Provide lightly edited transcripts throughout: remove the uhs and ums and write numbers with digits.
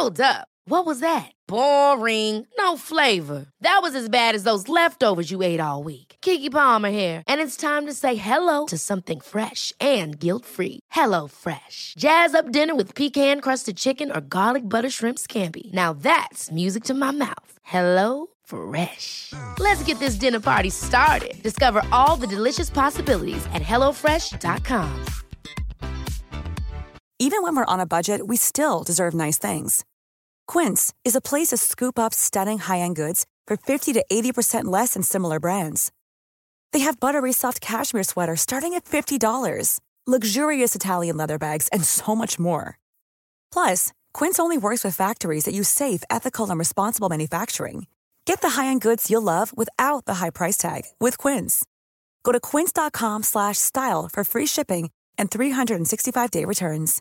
Hold up. What was that? Boring. No flavor. That was as bad as those leftovers you ate all week. Keke Palmer here, and it's time to say hello to something fresh and guilt-free. Hello Fresh. Jazz up dinner with pecan-crusted chicken or garlic butter shrimp scampi. Now that's music to my mouth. Hello Fresh. Let's get this dinner party started. Discover all the delicious possibilities at hellofresh.com. Even when we're on a budget, we still deserve nice things. Quince is a place to scoop up stunning high-end goods for 50 to 80% less than similar brands. They have buttery soft cashmere sweaters starting at $50, luxurious Italian leather bags, and so much more. Plus, Quince only works with factories that use safe, ethical, and responsible manufacturing. Get the high-end goods you'll love without the high price tag with Quince. Go to quince.com/style for free shipping and 365-day returns.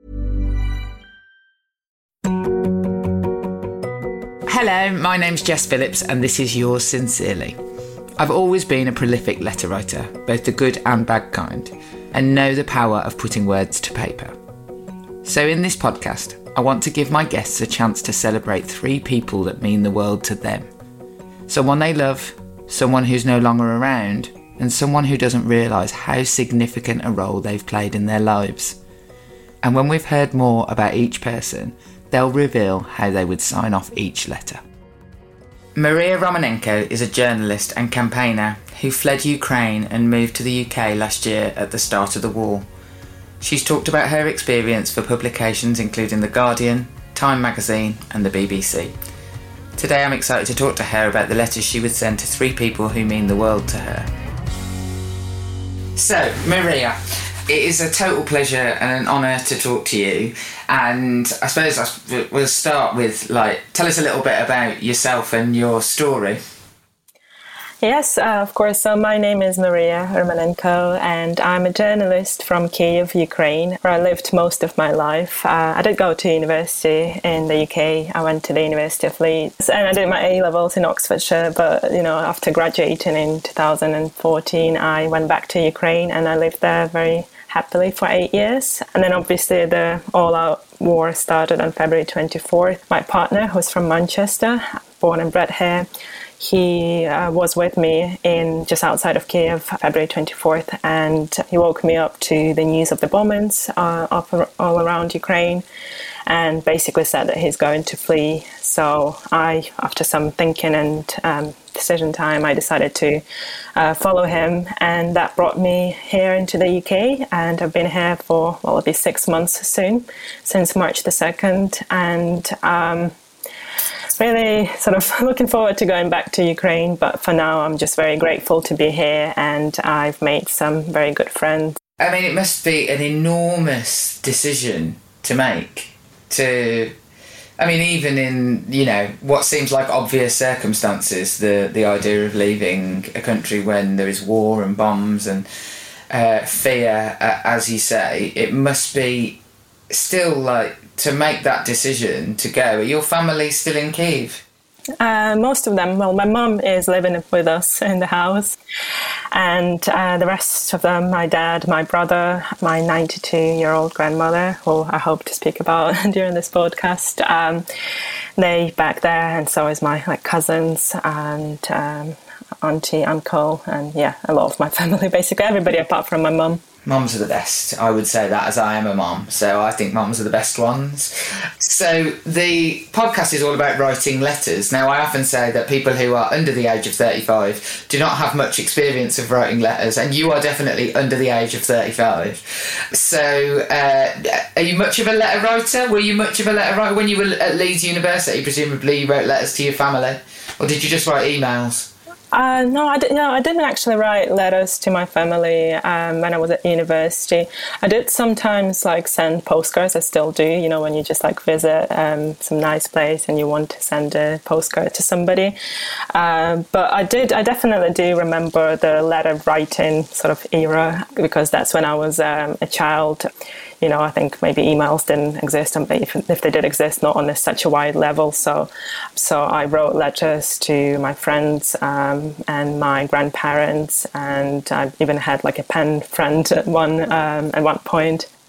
Hello, my name's Jess Phillips and this is Yours Sincerely. I've always been a prolific letter writer, both the good and bad kind, and know the power of putting words to paper. So in this podcast, I want to give my guests a chance to celebrate 3 people that mean the world to them. Someone they love, someone who's no longer around, and someone who doesn't realise how significant a role they've played in their lives. And when we've heard more about each person, they'll reveal how they would sign off each letter. Maria Romanenko is a journalist and campaigner who fled Ukraine and moved to the UK last year at the start of the war. She's talked about her experience for publications including The Guardian, Time magazine and the BBC. Today I'm excited to talk to her about the letters she would send to 3 people who mean the world to her. So, Maria, it is a total pleasure and an honour to talk to you, and I suppose we'll start with, tell us a little bit about yourself and your story. Yes, of course. So my name is Maria Romanenko, and I'm a journalist from Kyiv, Ukraine, where I lived most of my life. I did go to university in the UK. I went to the University of Leeds, and I did my A-levels in Oxfordshire. But, after graduating in 2014, I went back to Ukraine, and I lived there very happily for 8 years. And then obviously the all-out war started on February 24th. My partner, who's from Manchester, born and bred here, he was with me in just outside of Kyiv, February 24th, and he woke me up to the news of the bombings all around Ukraine, and basically said that he's going to flee. So I, after some thinking and decision time, I decided to follow him, and that brought me here into the UK, and I've been here for, it'll be 6 months soon, since March the 2nd, and really sort of looking forward to going back to Ukraine, but for now I'm just very grateful to be here, and I've made some very good friends. I mean, it must be an enormous decision to make, even in, what seems like obvious circumstances, the idea of leaving a country when there is war and bombs and fear, as you say, it must be still to make that decision to go. Are your family still in Kyiv? Most of them. Well, my mum is living with us in the house, and the rest of them, my dad, my brother, my 92-year-old grandmother, who I hope to speak about during this podcast, they back there, and so is my cousins and auntie, uncle, and a lot of my family, basically everybody apart from my mum. Mums are the best. I would say that, as I am a mum, so I think mums are the best ones. So the podcast is all about writing letters. Now, I often say that people who are under the age of 35 do not have much experience of writing letters, and you are definitely under the age of 35. So are you much of a letter writer? Were you much of a letter writer when you were at Leeds University? Presumably you wrote letters to your family, or did you just write emails? No, I didn't actually write letters to my family when I was at university. I did sometimes send postcards. I still do, when you just visit some nice place and you want to send a postcard to somebody. But I definitely do remember the letter writing sort of era, because that's when I was a child. I think maybe emails didn't exist, and if they did exist, not on such a wide level. So I wrote letters to my friends and my grandparents, and I even had a pen friend at one point.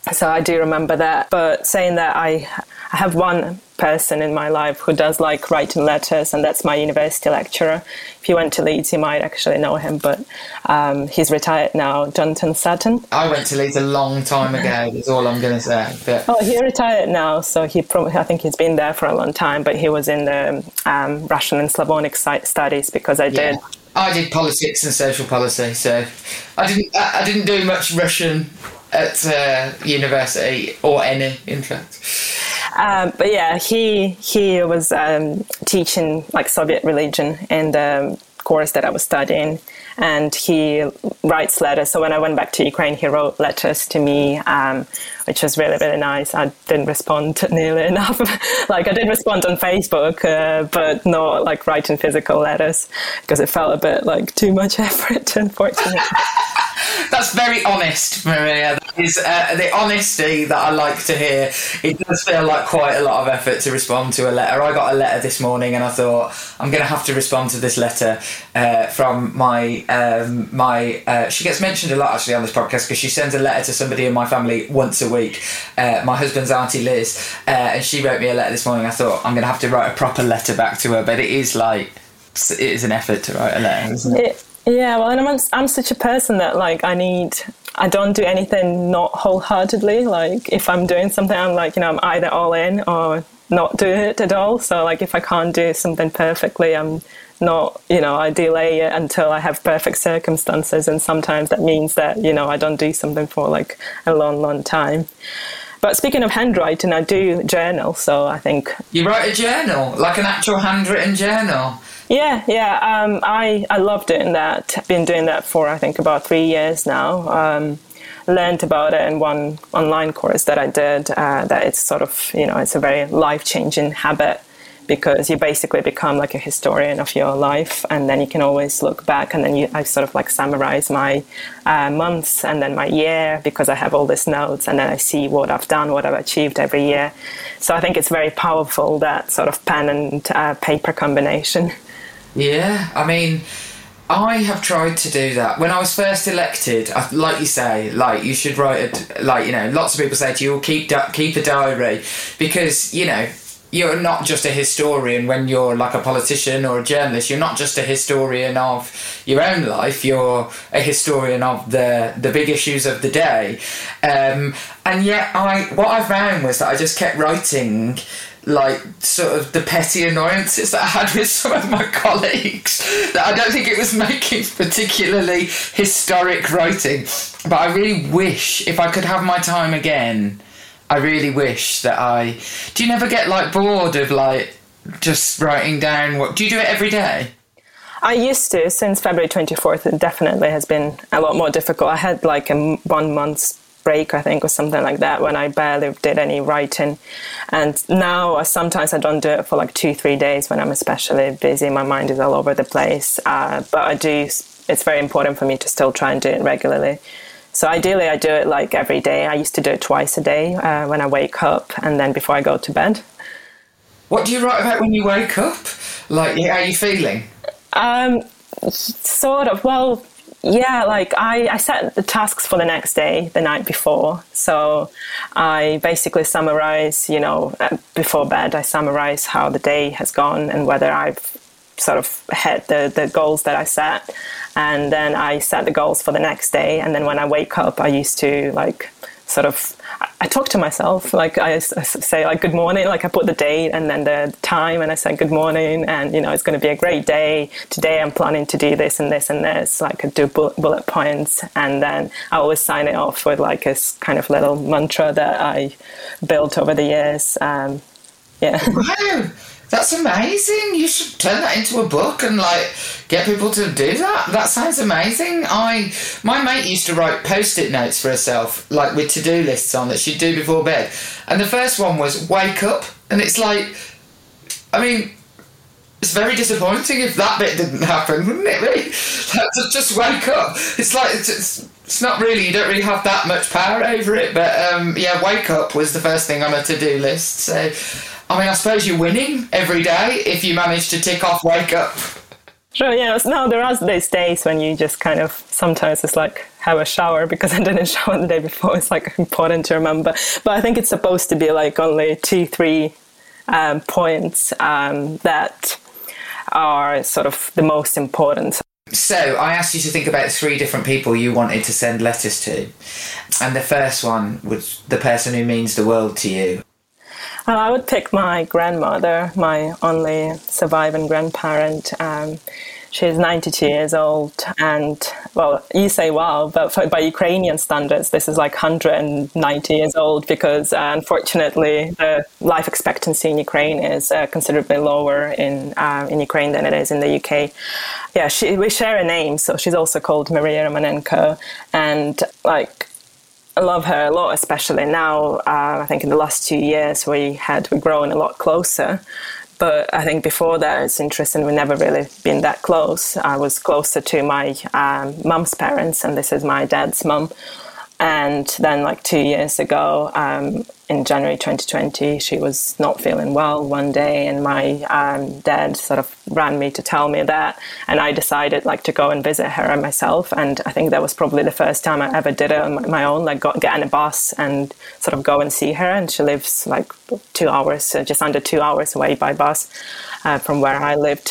So I do remember that. But saying that, I have one person in my life who does like writing letters, and that's my university lecturer. If you went to Leeds, you might actually know him, but he's retired now, Jonathan Sutton. I went to Leeds a long time ago, that's all I'm going to say. But... Oh, he retired now, so I think he's been there for a long time, but he was in the Russian and Slavonic studies, because I did. I did politics and social policy, so I didn't do much Russian at university, or any, in fact. But yeah, he was teaching like Soviet religion in the course that I was studying, and he writes letters. So when I went back to Ukraine, he wrote letters to me, which was really, really nice. I didn't respond nearly enough. Like I did respond on Facebook, but not like writing physical letters, because it felt a bit like too much effort, unfortunately. That's very honest, Maria. That is the honesty that I like to hear. It does feel like quite a lot of effort to respond to a letter. I got a letter this morning, and I thought, I'm going to have to respond to this letter from my... she gets mentioned a lot, actually, on this podcast, because she sends a letter to somebody in my family once a week. My husband's auntie Liz, and she wrote me a letter this morning. I thought, I'm going to have to write a proper letter back to her, but it is an effort to write a letter, isn't it? Yeah, well, and I'm such a person that, like, I don't do anything not wholeheartedly. Like, if I'm doing something, I'm like, I'm either all in or not do it at all. So, like, if I can't do something perfectly, I'm not, I delay it until I have perfect circumstances. And sometimes that means that, I don't do something for, like, a long, long time. But speaking of handwriting, I do journal, so I think... You write a journal? Like an actual handwritten journal? Yeah. I love doing that. I've been doing that for, I think, about 3 years now. Learned about it in one online course that I did, that it's sort of, it's a very life-changing habit, because you basically become like a historian of your life, and then you can always look back, and then I sort of like summarize my months and then my year, because I have all these notes, and then I see what I've done, what I've achieved every year. So I think it's very powerful, that sort of pen and paper combination. Yeah, I mean, I have tried to do that. When I was first elected, like you say, like you should write lots of people say to you, keep a diary, because, you're not just a historian when you're like a politician or a journalist. You're not just a historian of your own life. You're a historian of the big issues of the day. And yet what I found was that I just kept writing like sort of the petty annoyances that I had with some of my colleagues, that I don't think it was making particularly historic writing. But I really wish, if I could have my time again, I really wish that do you never get like bored of like just writing down do you do it every day? I used to. Since February 24th, it definitely has been a lot more difficult. I had like a 1 month's break, I think, or something like that, when I barely did any writing. And now sometimes I don't do it for like 2-3 days when I'm especially busy. My mind is all over the place. But I do. It's very important for me to still try and do it regularly. So ideally, I do it like every day. I used to do it twice a day, when I wake up and then before I go to bed. What do you write about when you wake up? Like, how are you feeling? Sort of. Well, yeah, like I set the tasks for the next day the night before. So I basically summarize, before bed, I summarize how the day has gone and whether I've sort of hit the goals that I set. And then I set the goals for the next day. And then when I wake up, I used to like sort of, I talk to myself, like I say like good morning, like I put the date and then the time, and I say good morning, and it's going to be a great day. Today I'm planning to do this and this and this. Like I do bullet points, and then I always sign it off with like a kind of little mantra that I built over the years. Yeah. Wow. That's amazing. You should turn that into a book and like get people to do that. That sounds amazing. My mate used to write post-it notes for herself, like with to-do lists on, that she'd do before bed. And the first one was wake up. And it's like, I mean, it's very disappointing if that bit didn't happen, wouldn't it really? Just wake up. It's like, it's not really, you don't really have that much power over it. But wake up was the first thing on a to-do list. So, I mean, I suppose you're winning every day if you manage to tick off wake up. Sure, yeah. No, there are these days when you just kind of, sometimes it's like have a shower because I didn't shower the day before. It's like important to remember. But I think it's supposed to be like only 2-3 points that are sort of the most important. So I asked you to think about 3 different people you wanted to send letters to. And the first one was the person who means the world to you. I would pick my grandmother, my only surviving grandparent. She's 92 years old, and, well, you say wow, but by Ukrainian standards, this is like 190 years old because, unfortunately, the life expectancy in Ukraine is considerably lower in Ukraine than it is in the UK. Yeah, we share a name, so she's also called Maria Romanenko, and, like, I love her a lot, especially now. I think in the last 2 years we've grown a lot closer. But I think before that, it's interesting, we've never really been that close. I was closer to my mum's parents, and this is my dad's mum. And then, like 2 years ago, in January 2020, she was not feeling well one day, and my dad sort of ran me to tell me that. And I decided, like, to go and visit her myself. And I think that was probably the first time I ever did it on my own, like get on a bus and sort of go and see her. And she lives like 2 hours, just under 2 hours away by bus from where I lived.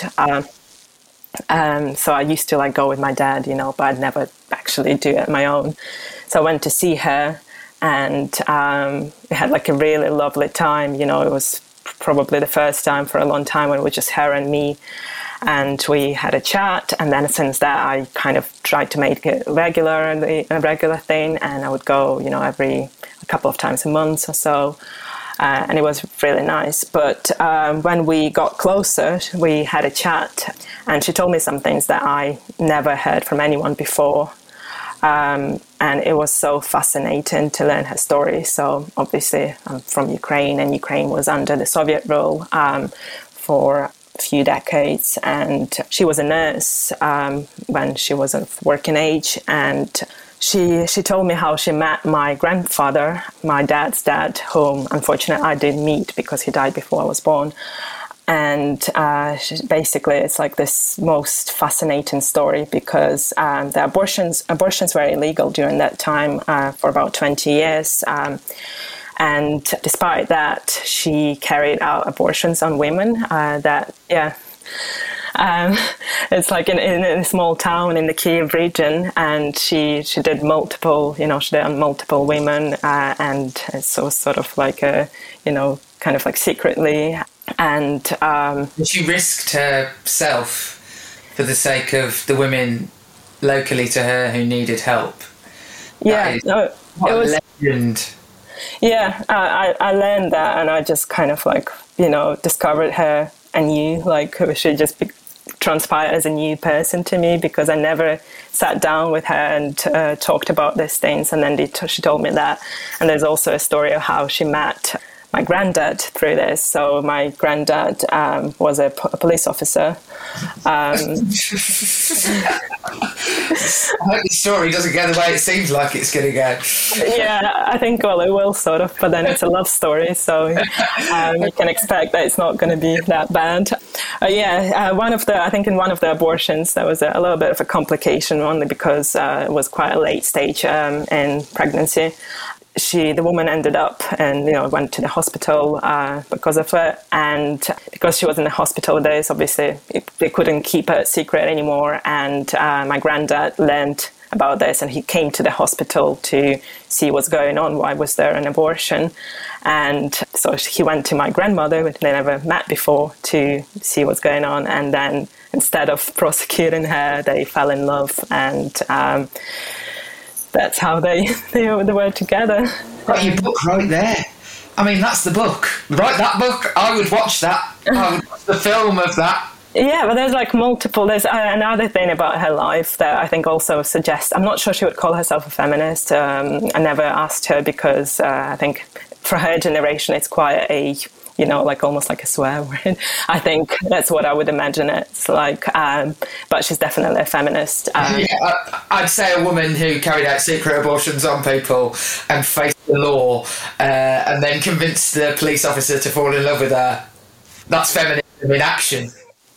So I used to like go with my dad, but I'd never actually do it on my own. So I went to see her, and we had like a really lovely time. It was probably the first time for a long time when it was just her and me, and we had a chat. And then since that, I kind of tried to make it a regular thing, and I would go, every a couple of times a month or so. And it was really nice. But when we got closer, we had a chat, and she told me some things that I never heard from anyone before. And it was so fascinating to learn her story. So obviously I'm from Ukraine, and Ukraine was under the Soviet rule for a few decades. And she was a nurse when she was of working age. And she told me how she met my grandfather, my dad's dad, whom unfortunately I didn't meet because he died before I was born. And basically, it's like this most fascinating story because the abortions were illegal during that time for about 20 years. And despite that, she carried out abortions on women it's like in a small town in the Kyiv region, and she did multiple, she did on multiple women, and so sort of like kind of like secretly. And she risked herself for the sake of the women locally to her who needed help. It was legend. Yeah, I learned that, and I just kind of like discovered her anew. Like she just transpired as a new person to me because I never sat down with her and talked about these things. And then she told me that. And there's also a story of how she met my granddad through this. So my granddad was a police officer. I hope the story doesn't go the way it seems like it's going to go. Yeah, I think, well, it will sort of, but then it's a love story, so you can expect that it's not going to be that bad. I think in one of the abortions, there was a little bit of a complication, only because it was quite a late stage in pregnancy. The woman ended up and went to the hospital because of it, and because she was in the hospital, days obviously they couldn't keep it secret anymore. And my granddad learned about this, and he came to the hospital to see what's going on. Why was there an abortion? And so he went to my grandmother, which they never met before, to see what's going on. And then instead of prosecuting her, they fell in love, and that's how they were together. Got your book right there. I mean, that's the book. Write that book. I would watch that. I would watch the film of that. Yeah, but there's like multiple. There's another thing about her life that I think also suggests. I'm not sure she would call herself a feminist. I never asked her because I think for her generation it's quite a like almost like a swear word. I think that's what I would imagine it's like. But she's definitely a feminist. I'd say a woman who carried out secret abortions on people and faced the law and then convinced the police officer to fall in love with her. That's feminism in action.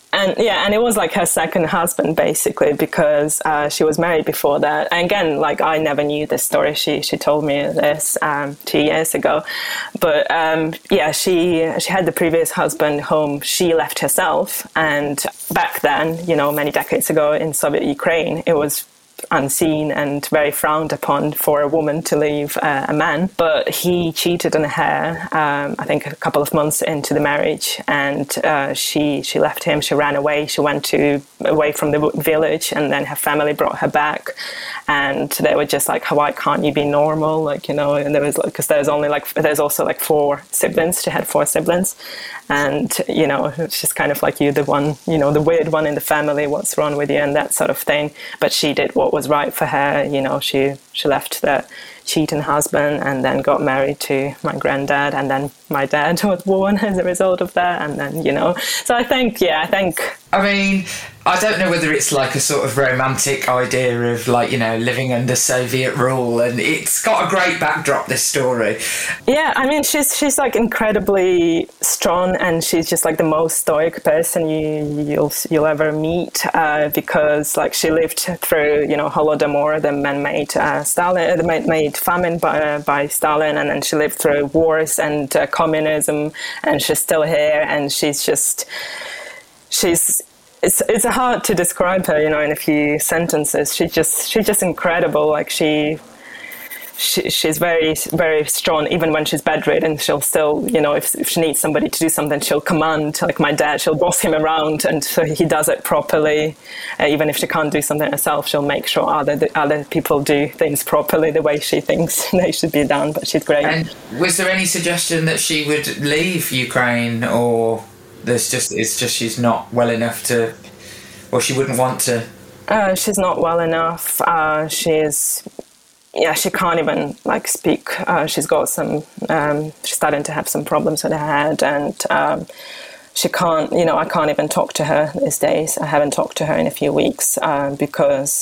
And it was like her second husband, basically, because she was married before that. And again, like, I never knew this story. She told me this 2 years ago. But she had the previous husband whom she left herself. And back then, many decades ago in Soviet Ukraine, it was unseen and very frowned upon for a woman to leave a man. But he cheated on her, I think a couple of months into the marriage, and she left him. She ran away. She went away from the village, and then her family brought her back, and they were just like, why can't you be normal? Like, and there was, because there's also like 4 siblings. She had 4 siblings, and it's just kind of like, you the one, the weird one in the family, what's wrong with you, and that sort of thing. But she did what was right for her. She left the cheating husband and then got married to my granddad, and then my dad was born as a result of that. And then so I think I mean, I don't know whether it's like a sort of romantic idea of, like, living under Soviet rule, and it's got a great backdrop, this story. Yeah, I mean, she's like incredibly strong, and she's just like the most stoic person you'll ever meet, because like she lived through Holodomor, the man-made Stalin, the man-made famine by Stalin, and then she lived through wars and communism, and she's still here, and it's hard to describe her, in a few sentences. She's just incredible. Like she's very, very strong. Even when she's bedridden, she'll still, if she needs somebody to do something, she'll command, like my dad, she'll boss him around, and so he does it properly. Even if she can't do something herself, she'll make sure other people do things properly the way she thinks they should be done. But she's great. And was there any suggestion that she would leave Ukraine, or it's just she's not well enough to, or she wouldn't want to? She's not well enough. She can't even like speak. She's got some. She's starting to have some problems with her head, and she can't. I can't even talk to her these days. I haven't talked to her in a few weeks because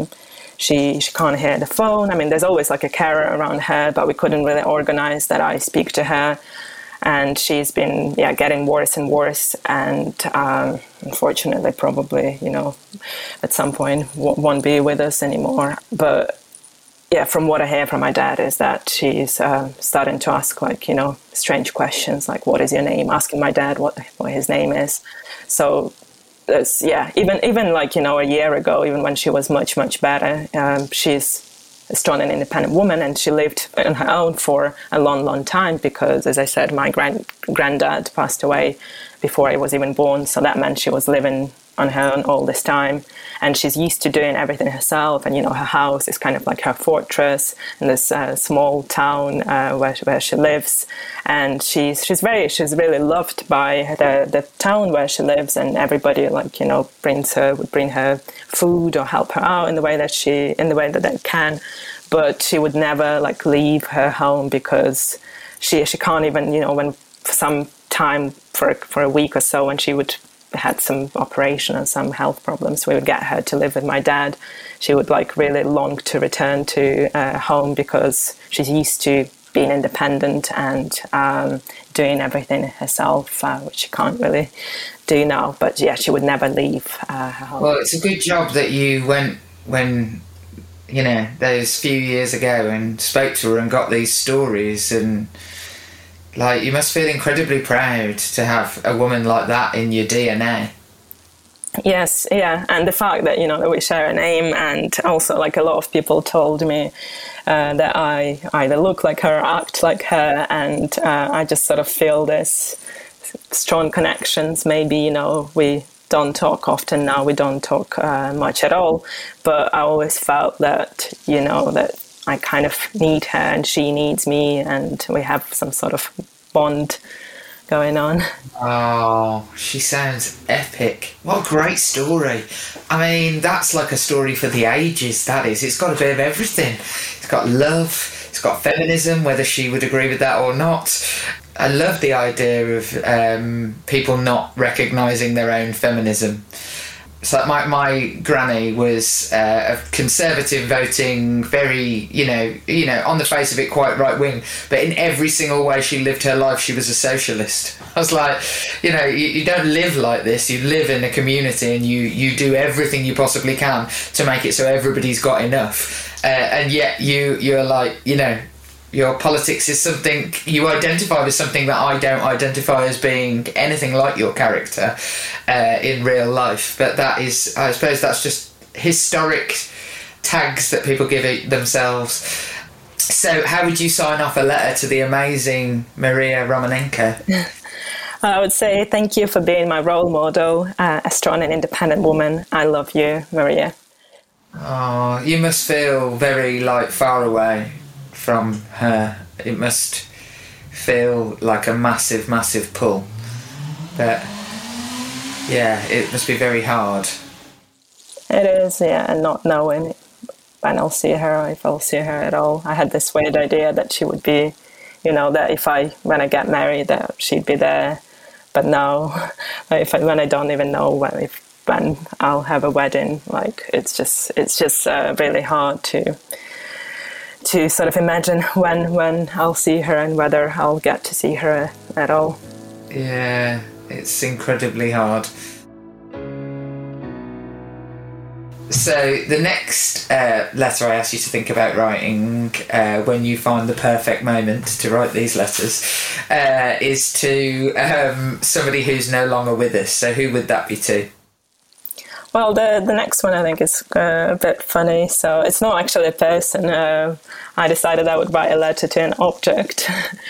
she can't hear the phone. I mean, there's always like a carer around her, but we couldn't really organize that I speak to her. And she's been, getting worse and worse. And unfortunately, probably, at some point won't be with us anymore. But from what I hear from my dad is that she's starting to ask, like, strange questions, like, what is your name? Asking my dad what his name is. So there's, even like, a year ago, even when she was much, much better, she's a strong and independent woman, and she lived on her own for a long, long time because, as I said, my granddad passed away before I was even born, so that meant she was living on her own all this time, and she's used to doing everything herself. And her house is kind of like her fortress in this small town where she lives, and she's really loved by the town where she lives, and everybody would bring her food or help her out in the way that they can, but she would never like leave her home because she can't even when for some time for a week or so when she would had some operation and some health problems, we would get her to live with my dad. She would like really long to return to home because she's used to being independent and doing everything herself, which she can't really do now. But she would never leave her home. Well, it's a good job that you went when those few years ago and spoke to her and got these stories, and you must feel incredibly proud to have a woman like that in your DNA. Yes, and the fact that that we share a name, and also like a lot of people told me that I either look like her or act like her, and I just sort of feel this strong connections. Maybe we don't talk often now, we don't talk much at all, but I always felt that that I kind of need her and she needs me, and we have some sort of bond going on. Oh, she sounds epic. What a great story. I mean, that's like a story for the ages, that is. It's got a bit of everything. It's got love, it's got feminism, whether she would agree with that or not. I love the idea of people not recognising their own feminism. So my granny was a conservative voting, very, on the face of it, quite right wing. But in every single way she lived her life, she was a socialist. I was like, you don't live like this. You live in a community and you do everything you possibly can to make it so everybody's got enough. And yet you're like, your politics is something you identify with, something that I don't identify as being anything like your character in real life. But that is, I suppose, that's just historic tags that people give themselves. So, how would you sign off a letter to the amazing Maria Romanenko? I would say thank you for being my role model, a strong and independent woman. I love you, Maria. Oh, you must feel very far away from her. It must feel like a massive, massive pull. But yeah, it must be very hard. It is, yeah, and not knowing when I'll see her, or if I'll see her at all. I had this weird idea that she would be, that when I get married, that she'd be there. But now, when I don't even know when I'll have a wedding, it's just really hard to sort of imagine when I'll see her and whether I'll get to see her at all. Yeah, it's incredibly hard. So the next letter I ask you to think about writing when you find the perfect moment to write these letters is to somebody who's no longer with us. So who would that be to? Well, the next one I think is a bit funny. So it's not actually a person. I decided I would write a letter to an object.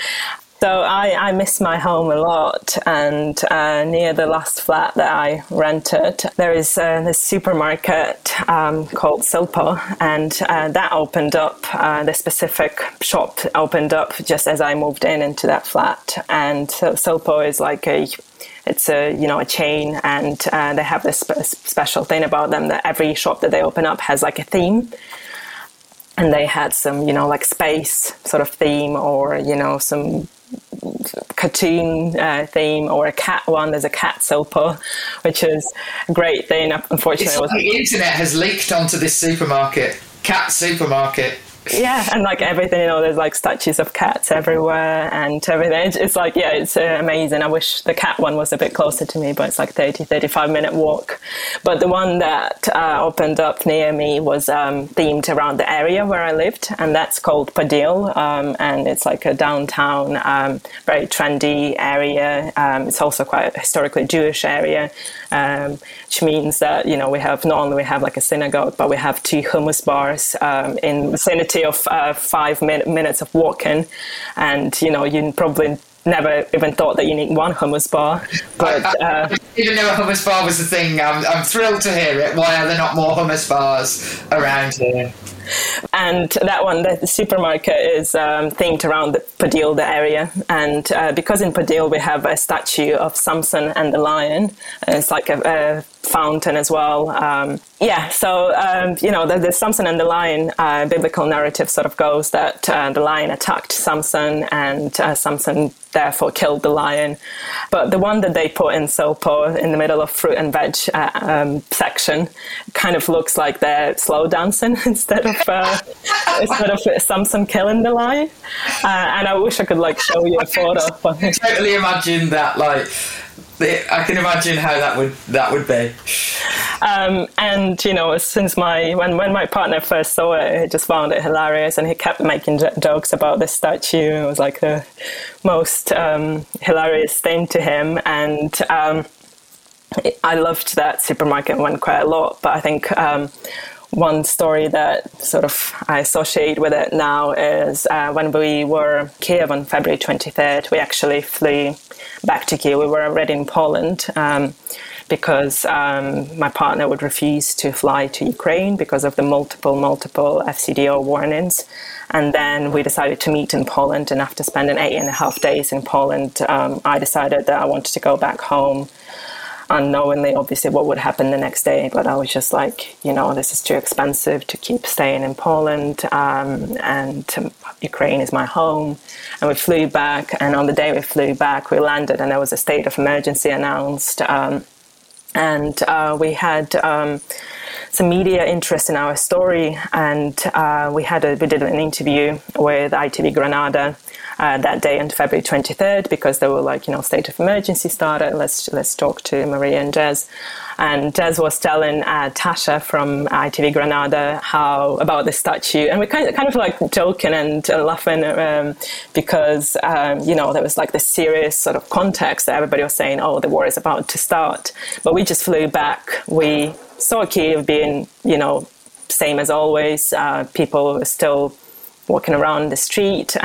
So I miss my home a lot, and near the last flat that I rented, there is this supermarket called Silpo, and that opened up, the specific shop opened up just as I moved into that flat. And so Silpo is it's a chain, and they have this special thing about them that every shop that they open up has a theme. And they had some, space sort of theme, or, some cartoon theme, or a cat one. There's a cat Silpo, which is a great thing. Unfortunately, it's the internet has leaked onto this supermarket, cat supermarket. Yeah, and everything, there's statues of cats everywhere and everything. It's it's amazing. I wish the cat one was a bit closer to me, but it's 35 minute walk. But the one that opened up near me was themed around the area where I lived, and that's called Podil, and it's a downtown, very trendy area. It's also quite a historically Jewish area, which means that, we have not only a synagogue, but we have 2 hummus bars in the vicinity of 5 minutes of walking, and you probably never even thought that you need one hummus bar. But I didn't even know a hummus bar was a thing. I'm thrilled to hear it. Why are there not more hummus bars around here? And that one, the supermarket, is themed around the Podil, the area. And because in Podil we have a statue of Samson and the lion, and it's a fountain as well. The Samson and the lion biblical narrative sort of goes that the lion attacked Samson, and Samson therefore killed the lion. But the one that they put in Silpo in the middle of fruit and veg section kind of looks like they're slow dancing instead of Samson killing the lion. And I wish I could show you a photo. I can totally imagine that. I can imagine how that would be. And since when my partner first saw it, he just found it hilarious, and he kept making jokes about this statue. It was the most hilarious thing to him, and I loved that supermarket one quite a lot. But I think one story that sort of I associate with it now is when we were in Kiev on February 23rd, we actually flew back to Kiev. We were already in Poland because my partner would refuse to fly to Ukraine because of the multiple FCDO warnings. And then we decided to meet in Poland. And after spending 8.5 days in Poland, I decided that I wanted to go back home, unknowingly, obviously, what would happen the next day. But I was just this is too expensive to keep staying in Poland, and Ukraine is my home. And we flew back, and on the day we flew back, we landed, and there was a state of emergency announced And we had some media interest in our story, and we did an interview with ITV Granada that day on February 23rd, because they were like, state of emergency started. Let's talk to Maria and Jez. And Jez was telling Tasha from ITV Granada about the statue, and we kind of like joking and laughing because there was like this serious sort of context that everybody was saying, oh, the war is about to start. But we just flew back. We saw Kiev being, same as always. People were still walking around the street,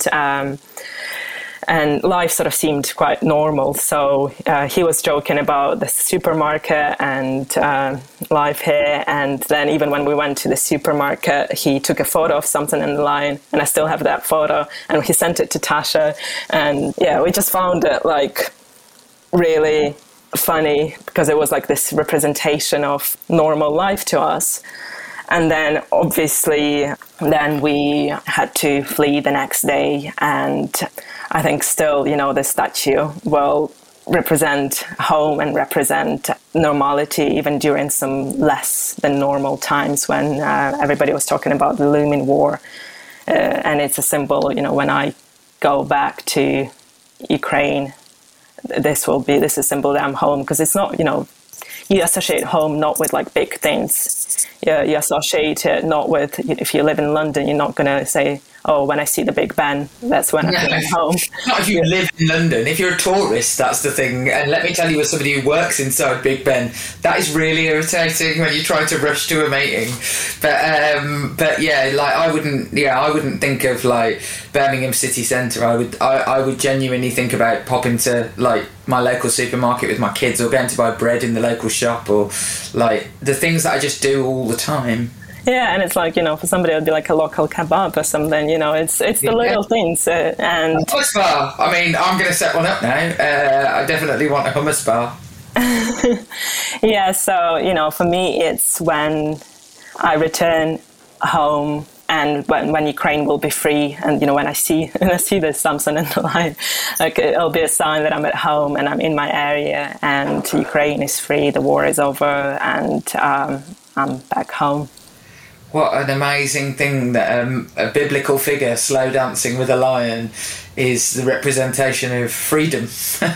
and life sort of seemed quite normal. So he was joking about the supermarket and life here. And then even when we went to the supermarket, he took a photo of something in the line, and I still have that photo. And he sent it to Tasha. And yeah, we just found it like really funny, because it was like this representation of normal life to us. And then obviously then we had to flee the next day, and I think still, the statue will represent home and represent normality, even during some less than normal times when everybody was talking about the looming war. And it's a symbol, when I go back to Ukraine, this is a symbol that I'm home, because it's not, you associate home not with like big things. You associate it not with, if you live in London, you're not going to say, oh, when I see the Big Ben, that's when I'm home. Not if you live in London. If you're a tourist, that's the thing. And let me tell you, as somebody who works inside Big Ben, that is really irritating when you try to rush to a meeting. But yeah, like I wouldn't think of like Birmingham city centre. I would genuinely think about popping to like my local supermarket with my kids, or going to buy bread in the local shop, or like the things that I just do all the time. Yeah, and it's like, for somebody it would be like a local kebab or something, it's the little things. And hummus bar. I mean, I'm going to set one up now. I definitely want a hummus bar. Yeah, so, for me, it's when I return home, and when Ukraine will be free, and when I see the Samson in the line, like it'll be a sign that I'm at home and I'm in my area, and Ukraine is free, the war is over, and I'm back home. What an amazing thing that a biblical figure slow dancing with a lion is the representation of freedom.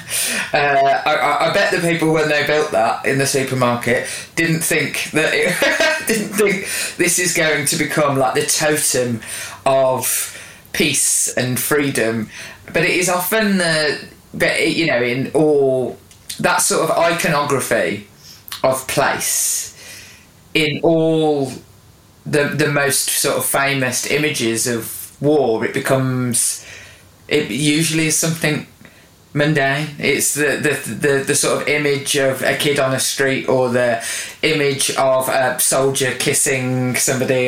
I bet the people, when they built that in the supermarket, didn't think this is going to become like the totem of peace and freedom. But it is often in all that sort of iconography of place, in all the most sort of famous images of war, it usually is something mundane. It's the sort of image of a kid on a street, or the image of a soldier kissing somebody,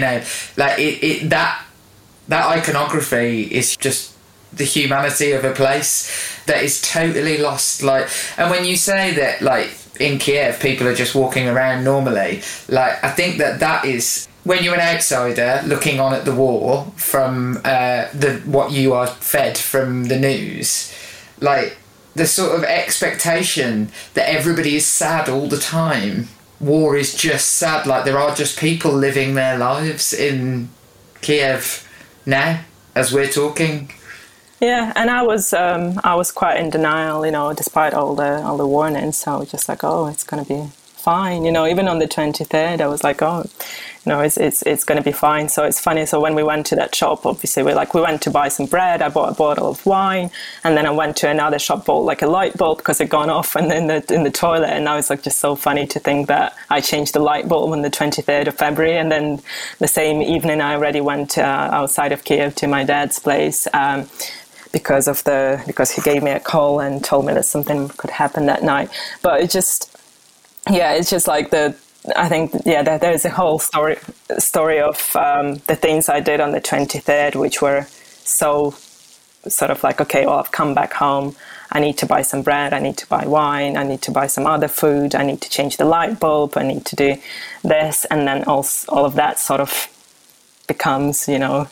that iconography is just the humanity of a place that is totally lost. And when you say that, like, in Kiev people are just walking around normally, like, I think that is, when you're an outsider looking on at the war from what you are fed from the news, like the sort of expectation that everybody is sad all the time. War is just sad. Like, there are just people living their lives in Kiev now as we're talking. Yeah, and I was quite in denial, despite all the warnings. So I was just like, oh, it's going to be fine. Even on the 23rd, I was like, oh, it's going to be fine. So it's funny. So when we went to that shop, obviously we went to buy some bread. I bought a bottle of wine, and then I went to another shop, bought like a light bulb because it gone off in the toilet. And now it's like just so funny to think that I changed the light bulb on the 23rd of February, and then the same evening I already went outside of Kiev to my dad's place. Because he gave me a call and told me that something could happen that night. But it's just like there's a whole story of the things I did on the 23rd, which were so sort of like, okay, well, I've come back home. I need to buy some bread. I need to buy wine. I need to buy some other food. I need to change the light bulb. I need to do this. And then all of that sort of becomes,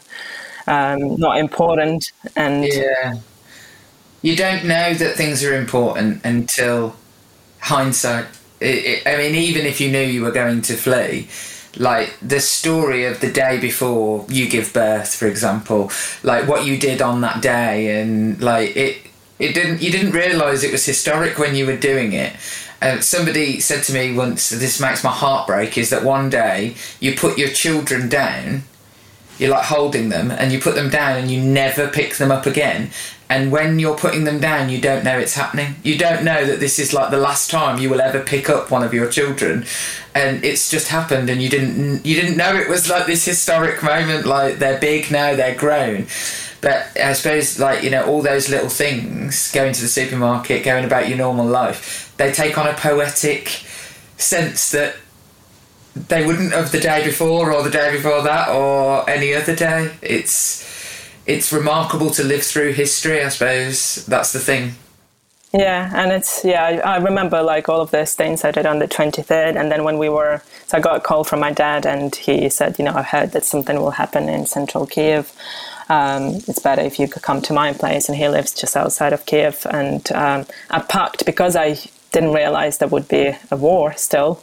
not important. And yeah, you don't know that things are important until hindsight I mean, even if you knew you were going to flee, like the story of the day before you give birth, for example, like what you did on that day, and like you didn't realise it was historic when you were doing it. Somebody said to me once, this makes my heart break, is that one day you put your children down, you're like holding them, and you put them down and you never pick them up again. And when you're putting them down, you don't know it's happening. You don't know that this is like the last time you will ever pick up one of your children, and it's just happened, and you didn't know it was like this historic moment. Like, they're big now, they're grown. But I suppose, like, you know, all those little things, going to the supermarket, going about your normal life, they take on a poetic sense that they wouldn't have the day before or the day before that or any other day. It's remarkable to live through history, I suppose. That's the thing. Yeah, and I remember like all of these things I did on the 23rd, and then so I got a call from my dad, and he said, you know, I heard that something will happen in central Kiev. It's better if you could come to my place, and he lives just outside of Kiev. And I packed, because I didn't realize there would be a war still.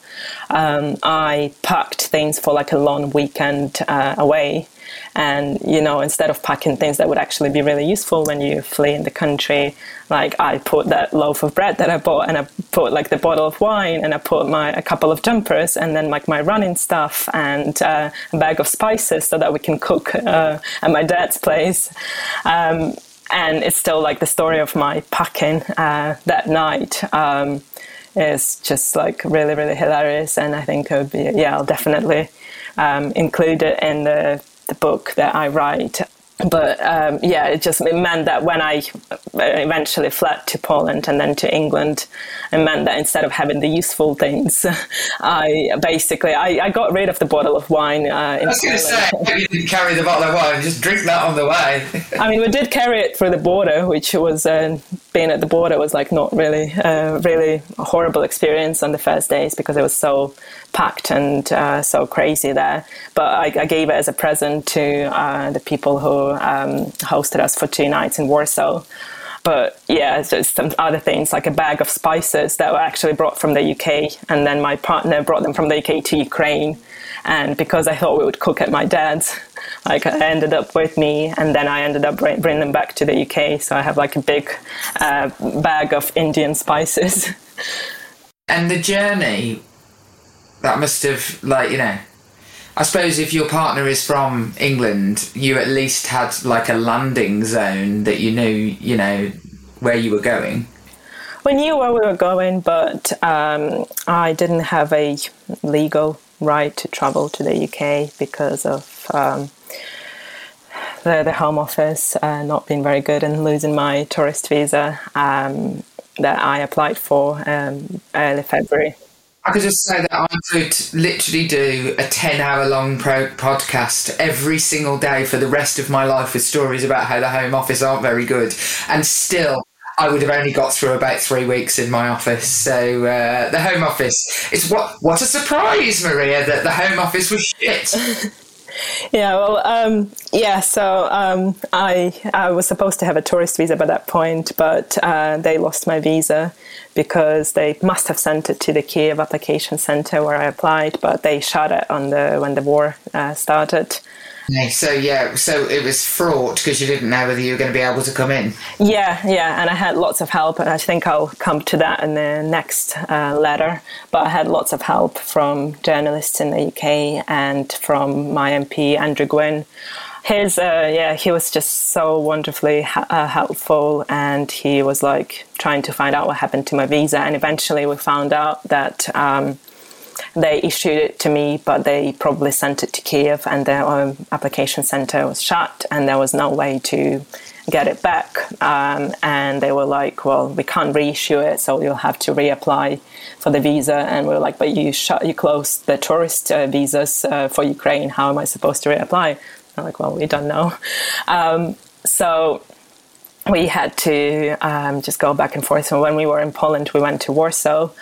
I packed things for like a long weekend away. And, you know, instead of packing things that would actually be really useful when you flee in the country, like I put that loaf of bread that I bought, and I put like the bottle of wine, and I put a couple of jumpers, and then like my running stuff, and a bag of spices so that we can cook at my dad's place. And it's still like the story of my packing that night is just like really, really hilarious. And I think it would be, I'll definitely include it in the book that I write. But it meant that when I eventually fled to Poland and then to England, it meant that instead of having the useful things, I got rid of the bottle of wine. I was going to say, you didn't carry the bottle of wine, just drink that on the way. I mean, we did carry it through the border, which was, being at the border was like not really, really a horrible experience on the first days, because it was so packed and so crazy there. But I gave it as a present to the people who hosted us for 2 nights in Warsaw. But yeah, just some other things, like a bag of spices that were actually brought from the UK, and then my partner brought them from the UK to Ukraine. And because I thought we would cook at my dad's, like I ended up with me, and then I ended up bringing them back to the UK. So I have like a big bag of Indian spices. And the journey, that must have, like, you know, I suppose if your partner is from England, you at least had like a landing zone that you knew, you know, where you were going. We knew where we were going, but I didn't have a legal right to travel to the UK because of the Home Office not being very good and losing my tourist visa that I applied for early February. I could just say that I could literally do a 10-hour-long podcast every single day for the rest of my life with stories about how the Home Office aren't very good. And still, I would have only got through about 3 weeks in my office. So the Home Office, it's what a surprise, Maria, that the Home Office was shit. Yeah, well, so I was supposed to have a tourist visa by that point, but they lost my visa because they must have sent it to the Kiev application center where I applied, but they shut it when the war started. So it was fraught because you didn't know whether you were going to be able to come in. Yeah, and I had lots of help, and I think I'll come to that in the next letter. But I had lots of help from journalists in the UK and from my MP, Andrew Gwynn. He was just so wonderfully helpful, and he was like trying to find out what happened to my visa. And eventually we found out that they issued it to me, but they probably sent it to Kiev, and their application center was shut, and there was no way to get it back. And they were like, well, we can't reissue it, so you'll have to reapply for the visa. And we were like, but you closed the tourist visas for Ukraine. How am I supposed to reapply? I'm like, well, we don't know. So we had to just go back and forth. So when we were in Poland, we went to Warsaw.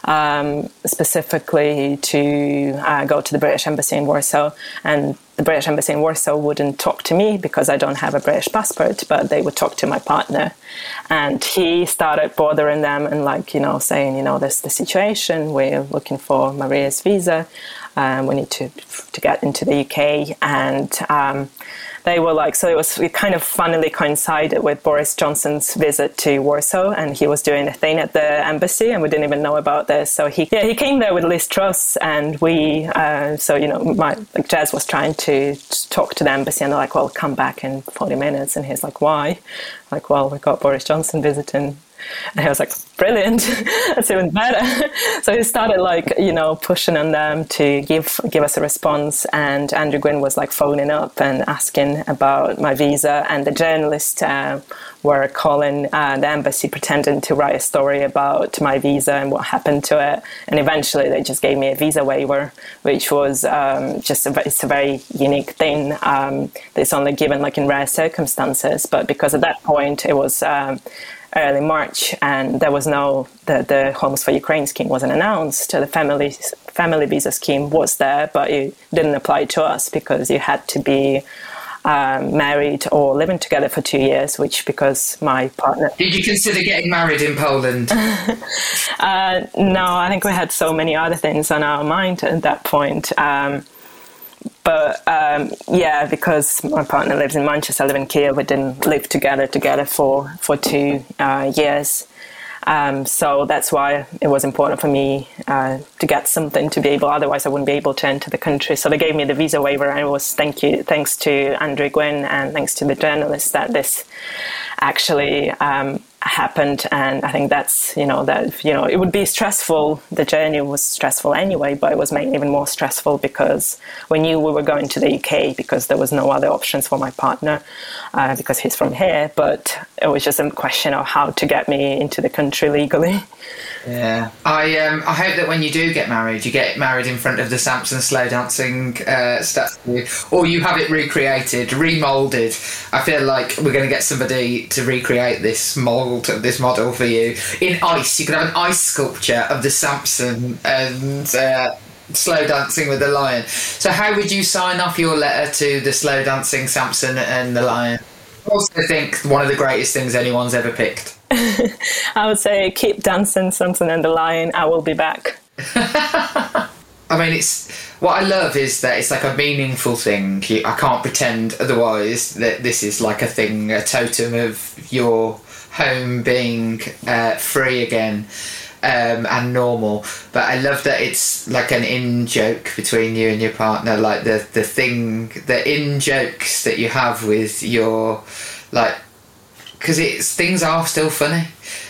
specifically to go to the British Embassy in Warsaw. And the British Embassy in Warsaw wouldn't talk to me because I don't have a British passport, but they would talk to my partner. And he started bothering them and saying, there's the situation, we're looking for Maria's visa, we need to get into the UK. And they were it kind of funnily coincided with Boris Johnson's visit to Warsaw, and he was doing a thing at the embassy, and we didn't even know about this. So he came there with Liz Truss, and Jez was trying to talk to the embassy, and they're like, well, come back in 40 minutes. And he's like, why? Like, well, we got Boris Johnson visiting. And he was like, brilliant, that's even better. So he started pushing on them to give us a response. And Andrew Gwynn was phoning up and asking about my visa. And the journalists were calling the embassy, pretending to write a story about my visa and what happened to it. And eventually they just gave me a visa waiver, which was it's a very unique thing. It's only given in rare circumstances. But because at that point it was early March, and there was the Homes for Ukraine scheme wasn't announced. The family visa scheme was there, but it didn't apply to us because you had to be married or living together for 2 years, which because my partner... Did you consider getting married in Poland? No, I think we had so many other things on our mind at that point. Because my partner lives in Manchester, I live in Kiev, we didn't live together for 2 years. So that's why it was important for me to get something to be able, otherwise I wouldn't be able to enter the country. So they gave me the visa waiver, and it was thanks to Andrew Gwynn and thanks to the journalists that this actually happened. And I think that's, it would be stressful. The journey was stressful anyway, but it was made even more stressful because we knew we were going to the UK because there was no other options for my partner because he's from here. But it was just a question of how to get me into the country legally. Yeah. I hope that when you do get married in front of the Samson slow dancing statue, or you have it recreated, remoulded. I feel like we're going to get somebody to recreate this model for you in ice. You could have an ice sculpture of the Samson and slow dancing with the lion. So how would you sign off your letter to the slow dancing Samson and the lion? I also think one of the greatest things anyone's ever picked. I would say keep dancing, Samson and the lion, I will be back. I mean, what I love is that it's a meaningful thing. I can't pretend otherwise that this is a thing, a totem of your home being free again and normal. But I love that it's an in-joke between you and your partner, the in-jokes that you have with your, because things are still funny.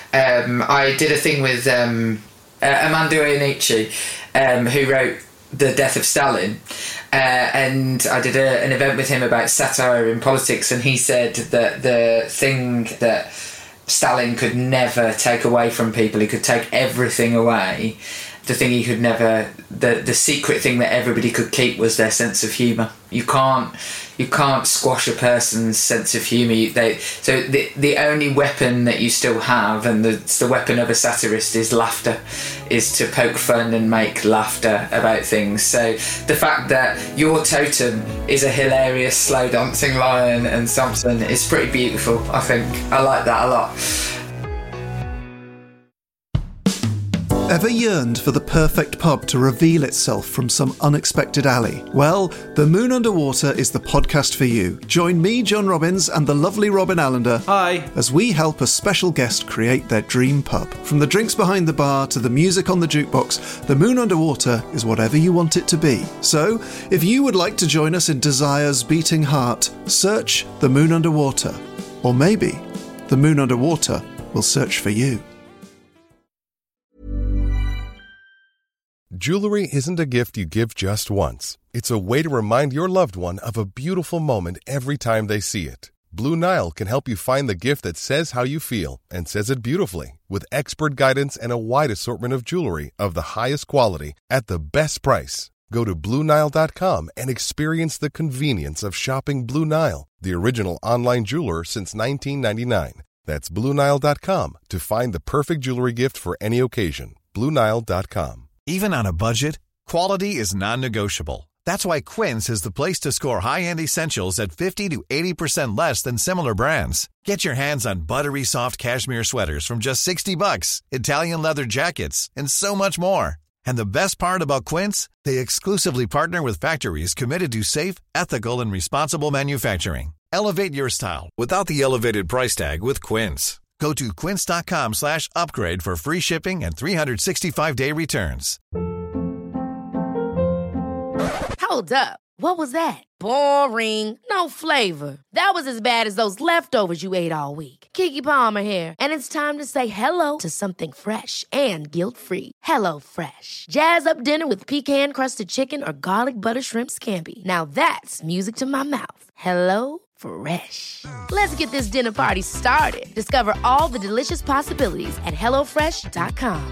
I did a thing with Armando Iannucci, who wrote The Death of Stalin, and I did an event with him about satire in politics, and he said that the thing that Stalin could never take away from people, he could take everything away. The thing he could never, the secret thing that everybody could keep was their sense of humour. You can't squash a person's sense of humour. So the only weapon that you still have, and it's the weapon of a satirist, is laughter, is to poke fun and make laughter about things. So the fact that your totem is a hilarious slow dancing lion and Samson is pretty beautiful, I think. I like that a lot. Ever yearned for the perfect pub to reveal itself from some unexpected alley? Well, The Moon Underwater is the podcast for you. Join me, John Robbins, and the lovely Robin Allender. Hi. As we help a special guest create their dream pub. From the drinks behind the bar to the music on the jukebox, The Moon Underwater is whatever you want it to be. So, if you would like to join us in Desire's beating heart, search The Moon Underwater. Or maybe The Moon Underwater will search for you. Jewelry isn't a gift you give just once. It's a way to remind your loved one of a beautiful moment every time they see it. Blue Nile can help you find the gift that says how you feel and says it beautifully, with expert guidance and a wide assortment of jewelry of the highest quality at the best price. Go to BlueNile.com and experience the convenience of shopping Blue Nile, the original online jeweler since 1999. That's BlueNile.com to find the perfect jewelry gift for any occasion. BlueNile.com. Even on a budget, quality is non-negotiable. That's why Quince is the place to score high-end essentials at 50 to 80% less than similar brands. Get your hands on buttery soft cashmere sweaters from just $60, Italian leather jackets, and so much more. And the best part about Quince, they exclusively partner with factories committed to safe, ethical, and responsible manufacturing. Elevate your style without the elevated price tag with Quince. Go to quince.com/upgrade for free shipping and 365-day returns. Hold up. What was that? Boring. No flavor. That was as bad as those leftovers you ate all week. Keke Palmer here, and it's time to say hello to something fresh and guilt-free. Hello Fresh. Jazz up dinner with pecan-crusted chicken or garlic butter shrimp scampi. Now that's music to my mouth. Hello Fresh. Let's get this dinner party started. Discover all the delicious possibilities at hellofresh.com.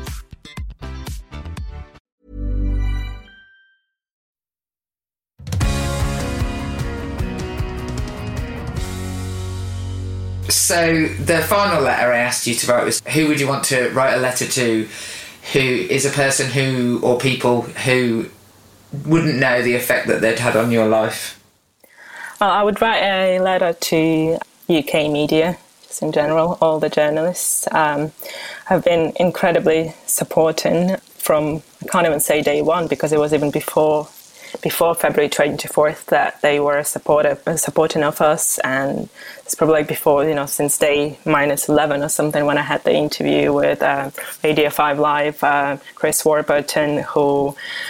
So the final letter I asked you to write was, who would you want to write a letter to who is a person who, or people who wouldn't know the effect that they'd had on your life? Well, I would write a letter to UK media, just in general. All the journalists have been incredibly supporting from, I can't even say day one, because it was even before February 24th that they were supporting of us, and it's probably like before, since day -11 or something, when I had the interview with Radio 5 Live, Chris Warburton, whom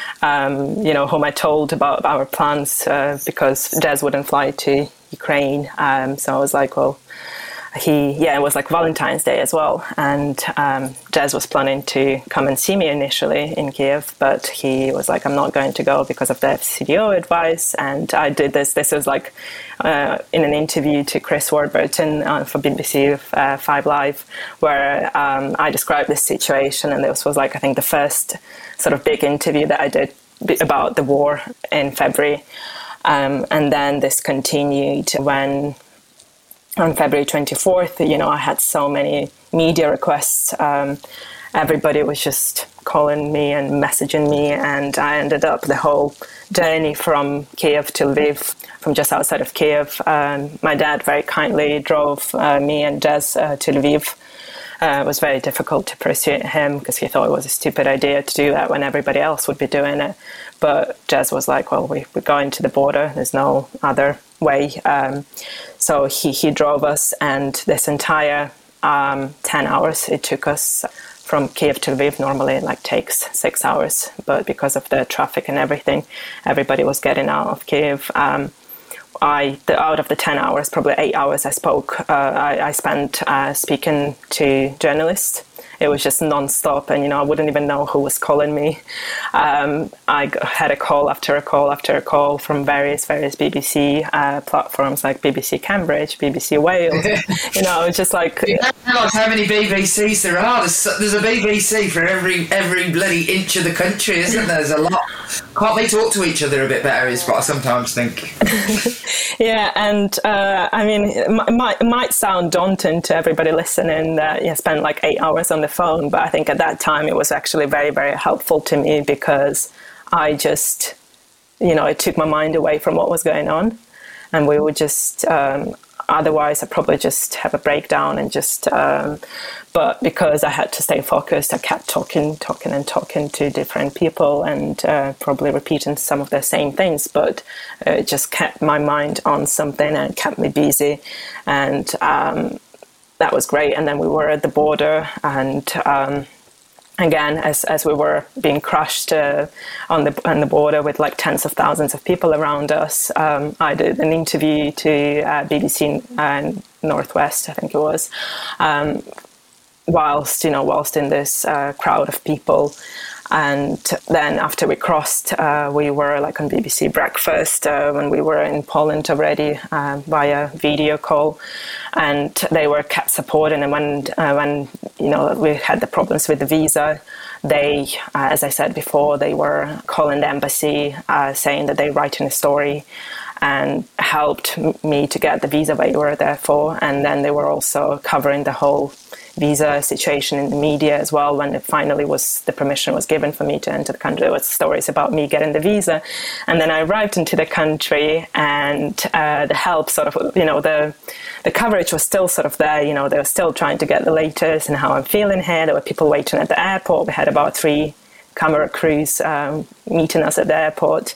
I told about our plans because Jez wouldn't fly to Ukraine. So I was like, well, it was like Valentine's Day as well, and Jez was planning to come and see me initially in Kiev, but he was like, I'm not going to go because of the FCDO advice. And I did this was like in an interview to Chris Warburton for BBC 5 Live, where I described this situation, and this was like, I think, the first sort of big interview that I did about the war in February. And then this continued when on February 24th, I had so many media requests. Everybody was just calling me and messaging me, and I ended up the whole journey from Kiev to Lviv, from just outside of Kiev. My dad very kindly drove me and Jez to Lviv. It was very difficult to persuade him because he thought it was a stupid idea to do that when everybody else would be doing it. But Jez was like, well, we're going to the border. There's no other way. So he drove us, and this entire 10 hours it took us from Kiev to Lviv. Normally it takes 6 hours, but because of the traffic and everything, everybody was getting out of Kiev. Out of the 10 hours, probably 8 hours I spent speaking to journalists. It was just non-stop, and I wouldn't even know who was calling me. I had a call after a call after a call from various BBC platforms like BBC Cambridge, BBC Wales. It's just like, how many BBCs there are. There's a BBC for every bloody inch of the country, isn't there? There's a lot. Can't they talk to each other a bit better? Is what I sometimes think. Yeah, and it might sound daunting to everybody listening that you spent like 8 hours on the phone, but I think at that time it was actually very, very helpful to me, because I just, it took my mind away from what was going on, and we would just, otherwise I'd probably just have a breakdown and just, but because I had to stay focused, I kept talking to different people, and probably repeating some of the same things, but it just kept my mind on something and kept me busy, and that was great. And then we were at the border, and again, as we were being crushed on the border with like tens of thousands of people around us, I did an interview to BBC Northwest, I think it was, whilst in this crowd of people. And then after we crossed, we were like on BBC Breakfast when we were in Poland already via video call, and they were kept supporting. And when we had the problems with the visa, they, as I said before, they were calling the embassy saying that they're writing a story. and helped me to get the visa waiver, therefore. And then they were also covering the whole visa situation in the media as well. When it finally the permission was given for me to enter the country, there was stories about me getting the visa. And then I arrived into the country, and the help sort of, the coverage was still sort of there. They were still trying to get the latest and how I'm feeling here. There were people waiting at the airport. We had about 3 camera crews meeting us at the airport.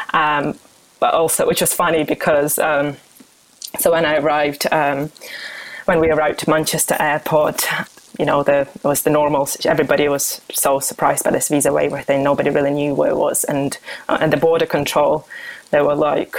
But also, which was funny because, so when I arrived, when we arrived to Manchester Airport, there was the normal, everybody was so surprised by this visa waiver thing. Nobody really knew what it was. And at the border control, they were like,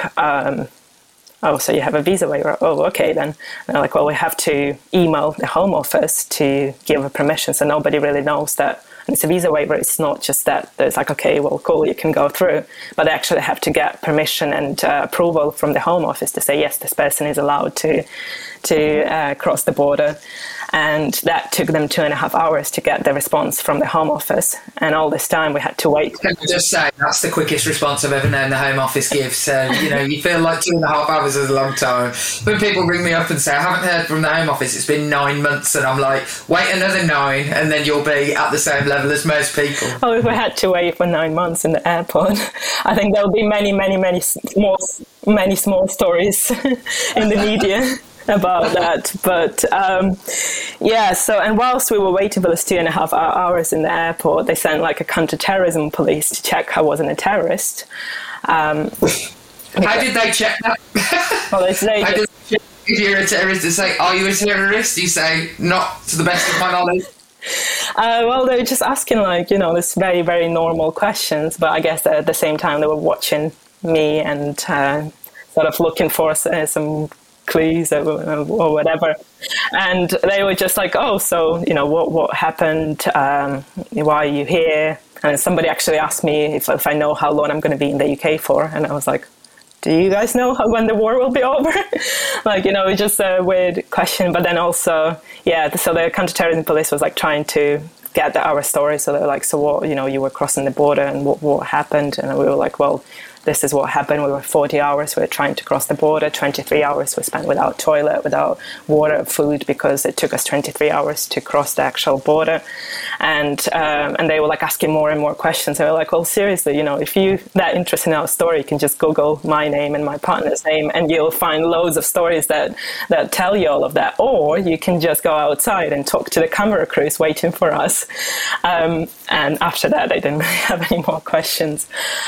oh, so you have a visa waiver? Oh, okay then. And they're like, well, we have to email the Home Office to give a permission. So nobody really knows that. And it's a visa waiver. It's not just that it's like, okay, well, cool, you can go through. But they actually have to get permission and approval from the Home Office to say, yes, this person is allowed to cross the border. And that took them 2.5 hours to get the response from the Home Office. And all this time we had to wait. Can I just say, that's the quickest response I've ever known the Home Office give. So, you feel like 2.5 hours is a long time. When people ring me up and say, I haven't heard from the Home Office, it's been 9 months, and I'm like, wait another 9, and then you'll be at the same level as most people. Oh, if I had to wait for 9 months in the airport, I think there'll be many small stories in the media about that. But and whilst we were waiting for this 2.5 hours in the airport, they sent like a counter-terrorism police to check I wasn't a terrorist. How did they check that? Well, if you're a terrorist, they say, are you a terrorist? You say, not to the best of my knowledge. Well, they were just asking this very, very normal questions, but I guess at the same time they were watching me and sort of looking for some clues or whatever. And they were just like, oh, so, what happened? Why are you here? And somebody actually asked me if I know how long I'm going to be in the UK for. And I was like, do you guys know when the war will be over? It's just a weird question. But then also, so the counter-terrorism police was like trying to get our story. So they were like, so what, you were crossing the border and what happened? And we were like, well, this is what happened. We were 40 hours. We were trying to cross the border. 23 hours we spent without toilet, without water, food, because it took us 23 hours to cross the actual border. And they were like asking more and more questions. They were like, well, seriously, if you're that interested in our story, you can just Google my name and my partner's name, and you'll find loads of stories that tell you all of that. Or you can just go outside and talk to the camera crews waiting for us. And after that, they didn't really have any more questions.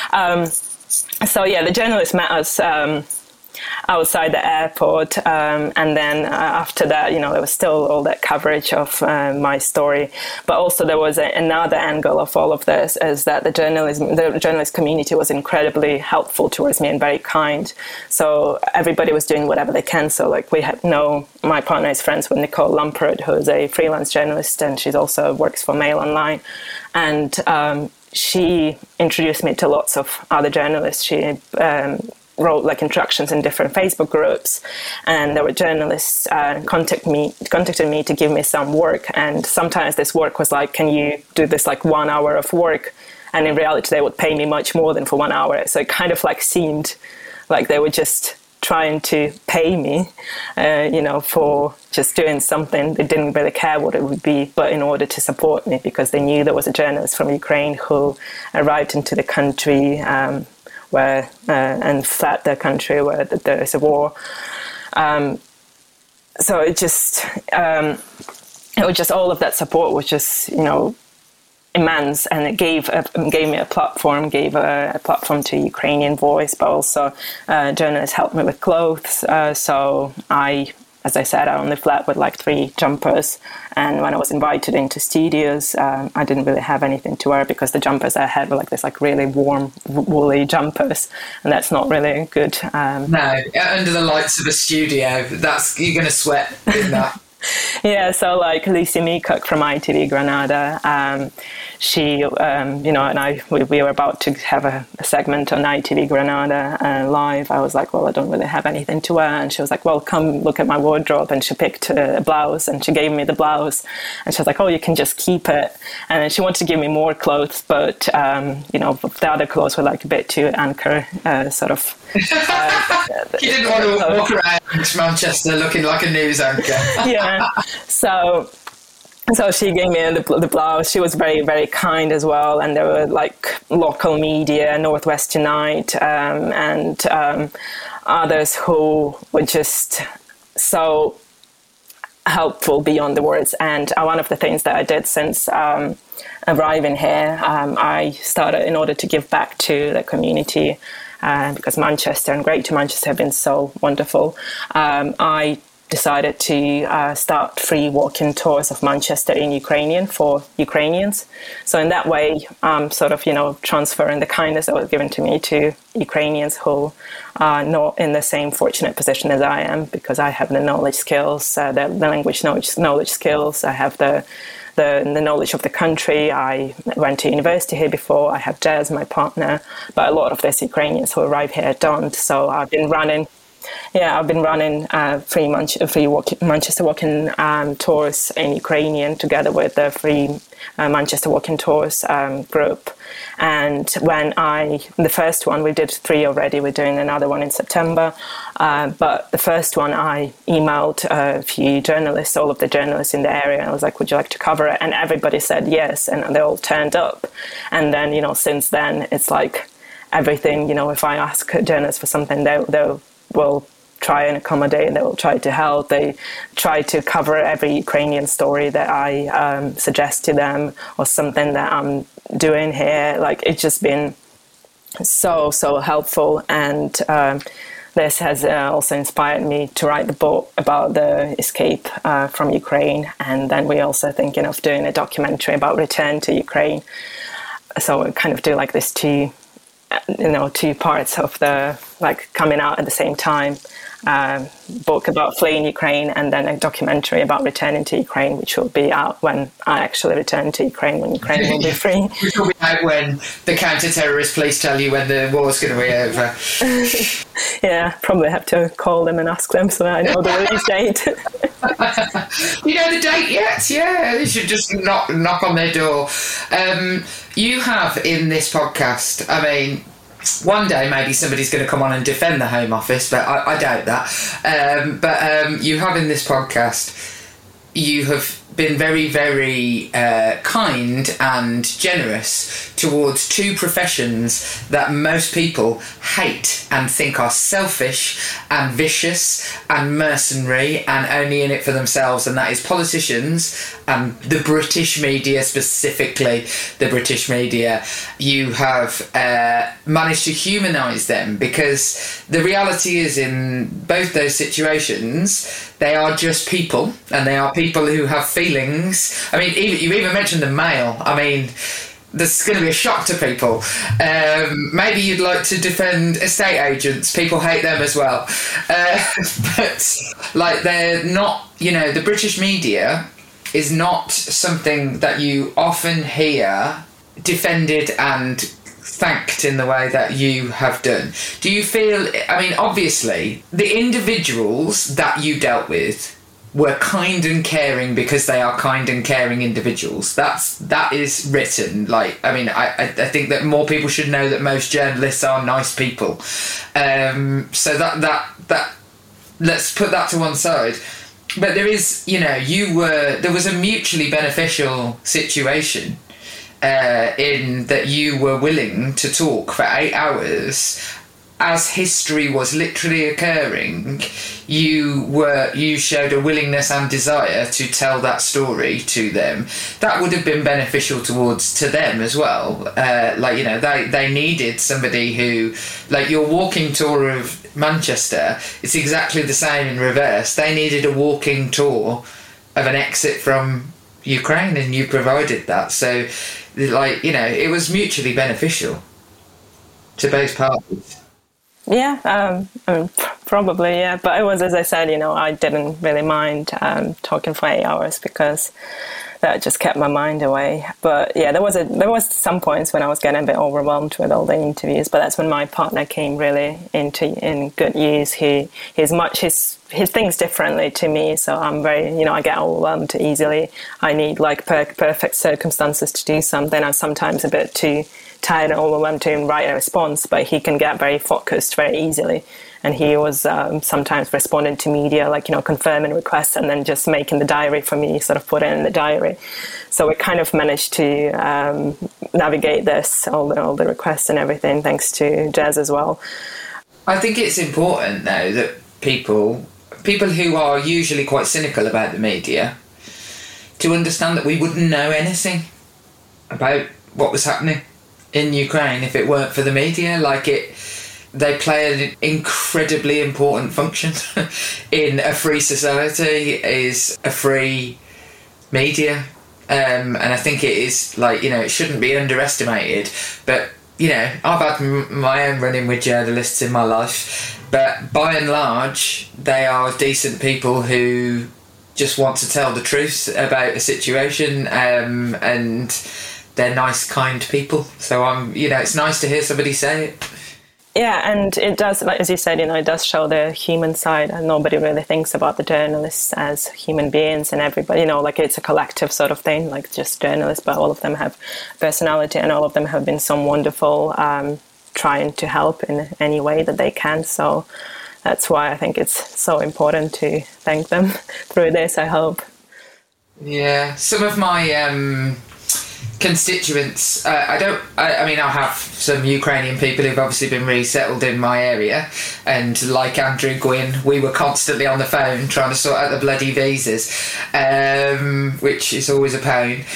So the journalists met us outside the airport, and then after that, there was still all that coverage of my story. But also there was another angle of all of this, is that the journalist community was incredibly helpful towards me and very kind. So everybody was doing whatever they can. So my partner is friends with Nicole Lumpert, who is a freelance journalist, and she's also works for Mail Online. And she introduced me to lots of other journalists. She wrote introductions in different Facebook groups, and there were journalists contacted me to give me some work. And sometimes this work was like, can you do this 1 hour of work? And in reality, they would pay me much more than for 1 hour. So it kind of seemed like they were just trying to pay me, for just doing something. They didn't really care what it would be, but in order to support me, because they knew there was a journalist from Ukraine who arrived into the country and fled the country where there is a war. So it was just all of that support was just, immense, and it gave me a platform, gave a platform to Ukrainian Voice, but also journalists helped me with clothes. So as I said, I only fled with 3 jumpers, and when I was invited into studios, I didn't really have anything to wear, because the jumpers I had were this really warm, woolly jumpers, and that's not really good. No, under the lights of a studio, you're going to sweat in that. Yeah, so like Lucy Meacock from ITV Granada, she, and I, we were about to have a segment on ITV Granada live. I was like, well, I don't really have anything to wear. And she was like, well, come look at my wardrobe. And she picked a blouse and she gave me the blouse. And she was like, oh, you can just keep it. And then she wanted to give me more clothes, but, the other clothes were like a bit too anchor, sort of. You didn't want to walk around Manchester looking like a news anchor. Yeah. So she gave me the blouse. She was very, very kind as well. And there were like local media, Northwest Tonight, and others who were just so helpful beyond the words. And one of the things that I did since arriving here, I started, in order to give back to the community, because Manchester and Greater Manchester have been so wonderful, I decided to start free walking tours of Manchester in Ukrainian for Ukrainians. So in that way, sort of, transferring the kindness that was given to me to Ukrainians who are not in the same fortunate position as I am, because I have the knowledge skills, the language knowledge skills. I have the knowledge of the country. I went to university here before. I have Jazz, my partner, but a lot of these Ukrainians who arrive here don't. So I've been running free Manchester Walking tours in Ukrainian together with the Free Manchester Walking Tours group. And the first one, we did 3 already, we're doing another one in September. But the first one, I emailed a few journalists, all of the journalists in the area, and I was like, would you like to cover it? And everybody said yes, and they all turned up. And then, since then, it's like everything, if I ask journalists for something, they will try and accommodate, and they will try to help. They try to cover every Ukrainian story that I suggest to them, or something that I'm doing here. Like, it's just been so helpful. And this has also inspired me to write the book about the escape from Ukraine. And then we're also thinking of doing a documentary about return to Ukraine. So we kind of do like this two parts of the, like, coming out at the same time. Book about fleeing Ukraine, and then a documentary about returning to Ukraine, which will be out when I actually return to Ukraine, when Ukraine will be free. Which will be out when the counter-terrorist police tell you when the war's going to be over. Yeah, probably have to call them and ask them so that I know the release date. You know the date yet? Yeah, you should just knock on their door. You have in this podcast, I mean, one day maybe somebody's going to come on and defend the Home Office, but I doubt that. But you have in this podcast, you have been very, very kind and generous towards 2 professions that most people hate and think are selfish and vicious and mercenary and only in it for themselves, and that is politicians and the British media, specifically the British media. You have managed to humanise them, because the reality is, in both those situations, they are just people, and they are people who have feelings. I mean, you even mentioned the Mail. I mean, this is going to be a shock to people. Maybe you'd like to defend estate agents. People hate them as well. But, like, they're not, the British media is not something that you often hear defended and thanked in the way that you have done. Do you feel, I mean, obviously, the individuals that you dealt with were kind and caring because they are kind and caring individuals. That is written. Like, I mean, I think that more people should know that most journalists are nice people. So that let's put that to one side. But there is, there was a mutually beneficial situation in that you were willing to talk for 8 hours as history was literally occurring. You showed a willingness and desire to tell that story to them. That would have been beneficial to them as well. They needed somebody who, like your walking tour of Manchester, it's exactly the same in reverse. They needed a walking tour of an exit from Ukraine, and you provided that. So, it was mutually beneficial to both parties. Yeah, Probably, yeah. But it was, as I said, I didn't really mind talking for 8 hours because that just kept my mind away. But yeah, there was some points when I was getting a bit overwhelmed with all the interviews. But that's when my partner came really in good use. He thinks differently to me, so I'm very, I get overwhelmed easily. I need like perfect circumstances to do something. I'm sometimes a bit too tired and overwhelmed to write a response, but he can get very focused very easily. And he was sometimes responding to media, like, confirming requests and then just making the diary for me, sort of put it in the diary. So we kind of managed to navigate this, all the requests and everything, thanks to Jez as well. I think it's important, though, that people who are usually quite cynical about the media, to understand that we wouldn't know anything about what was happening in Ukraine if it weren't for the media. They play an incredibly important function in a free society, is a free media. And I think it is, it shouldn't be underestimated. But, I've had my own run-in with journalists in my life. But by and large, they are decent people who just want to tell the truth about a situation, and they're nice, kind people. So it's nice to hear somebody say it. Yeah, and it does, like as you said, it does show the human side, and nobody really thinks about the journalists as human beings, and everybody, it's a collective sort of thing, like just journalists, but all of them have personality, and all of them have been so wonderful, trying to help in any way that they can. So that's why I think it's so important to thank them through this, I hope. Yeah, some of my constituents, I have some Ukrainian people who've obviously been resettled in my area, and like Andrew Gwynn, we were constantly on the phone trying to sort out the bloody visas, which is always a pain,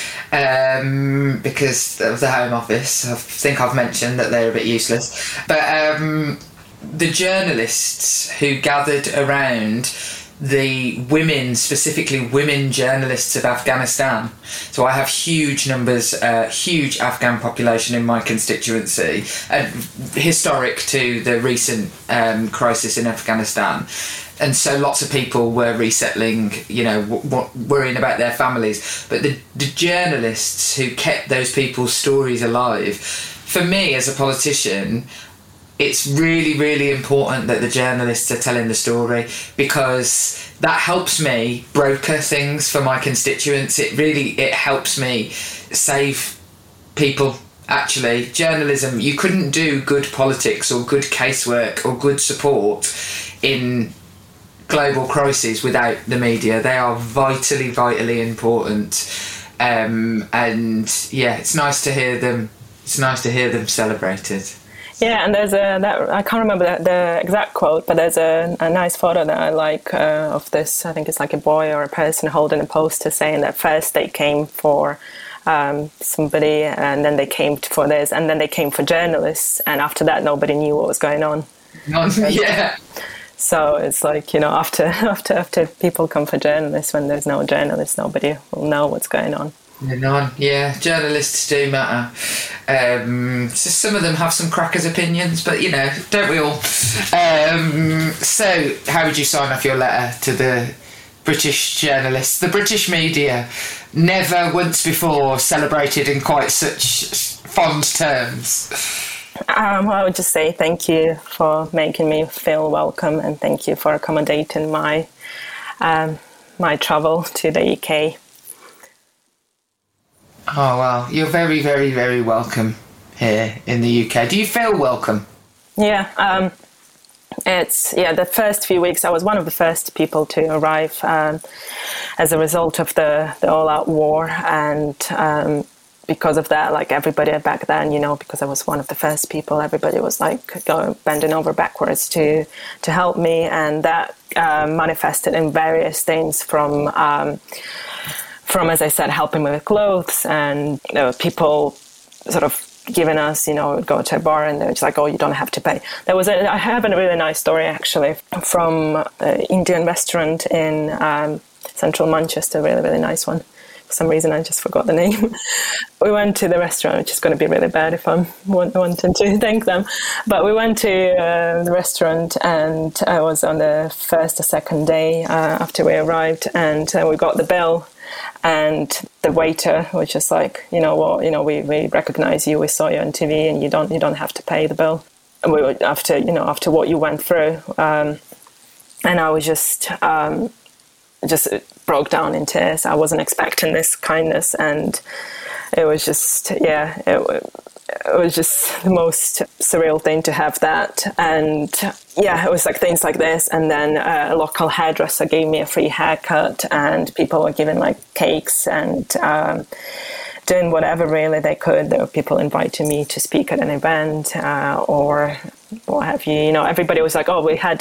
because of the Home Office. I think I've mentioned that they're a bit useless, but the journalists who gathered around the women, specifically women journalists of Afghanistan. So I have huge numbers, huge Afghan population in my constituency, historic to the recent crisis in Afghanistan. And so lots of people were resettling, worrying about their families. But the journalists who kept those people's stories alive, for me as a politician, it's really, really important that the journalists are telling the story, because that helps me broker things for my constituents. It helps me save people, actually. Journalism, you couldn't do good politics or good casework or good support in global crises without the media. They are vitally, vitally important. And yeah, it's nice to hear them. It's nice to hear them celebrated. Yeah, and there's I can't remember the exact quote, but there's a nice photo that I like of this. I think it's like a boy or a person holding a poster saying that first they came for somebody, and then they came for this, and then they came for journalists, and after that nobody knew what was going on. Yeah. So it's like, after people come for journalists, when there's no journalists, nobody will know what's going on. Yeah, journalists do matter. So some of them have some crackers' opinions, but don't we all? So how would you sign off your letter to the British journalists? The British media, never once before celebrated in quite such fond terms. I would just say thank you for making me feel welcome, and thank you for accommodating my travel to the UK. Oh, well, you're very, very, very welcome here in the UK. Do you feel welcome? Yeah, the first few weeks I was one of the first people to arrive as a result of the all-out war, and because of that, like everybody back then, because I was one of the first people, everybody was like bending over backwards to help me, and that manifested in various things from, as I said, helping me with clothes, and people sort of giving us, go to a bar and they're just like, oh, you don't have to pay. I have a really nice story actually from an Indian restaurant in central Manchester, really, really nice one, For some reason, I just forgot the name. We went to the restaurant, which is going to be really bad if I'm wanting to thank them. But we went to the restaurant, and I was on the first or second day after we arrived, and we got the bill. And the waiter was just like, you know what, we recognize you, we saw you on TV, and you don't have to pay the bill. And we were after what you went through, and I was just broke down in tears. I wasn't expecting this kindness, and it was just it was just the most surreal thing to have that. And it was like things like this. And then a local hairdresser gave me a free haircut, and people were giving like cakes and doing whatever really they could. There were people inviting me to speak at an event or what have you. Everybody was like, oh, we have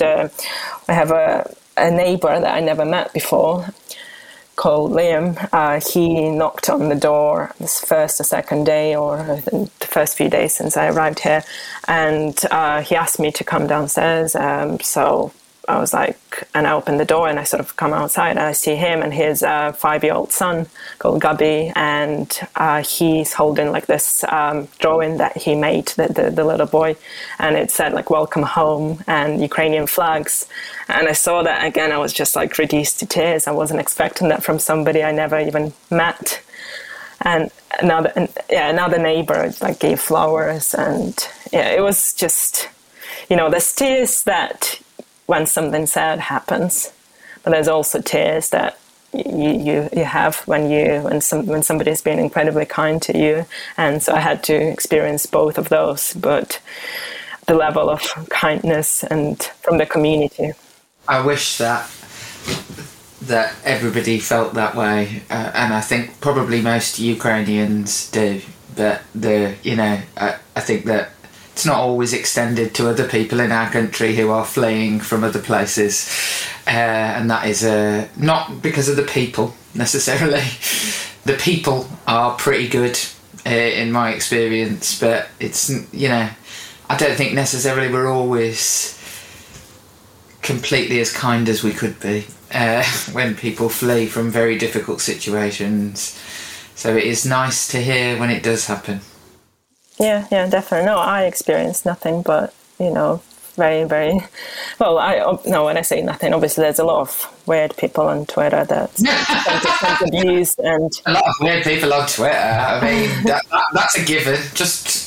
a neighbor that I never met before called Liam. He knocked on the door this first or second day, or the first few days since I arrived here, and he asked me to come downstairs. So I was like, and I opened the door and I sort of come outside and I see him and his 5-year-old son called Gabi, and he's holding like this drawing that he made, the little boy, and it said like "Welcome home" and Ukrainian flags. And I saw that again, I was just like reduced to tears. I wasn't expecting that from somebody I never even met. And now the neighbor like gave flowers, and it was just, there's tears that when something sad happens, but there's also tears that you have when somebody's been incredibly kind to you. And so I had to experience both of those, but the level of kindness and from the community. I wish that everybody felt that way, and I think probably most Ukrainians do. But I think that it's not always extended to other people in our country who are fleeing from other places, and that is not because of the people necessarily. The people are pretty good in my experience, but it's I don't think necessarily we're always completely as kind as we could be when people flee from very difficult situations. So it is nice to hear when it does happen. Yeah, definitely. No, I experienced nothing but, very, very... Well, when I say nothing, obviously there's a lot of weird people on Twitter that abuse and... A lot of weird people on Twitter. I mean, that's a given. Just...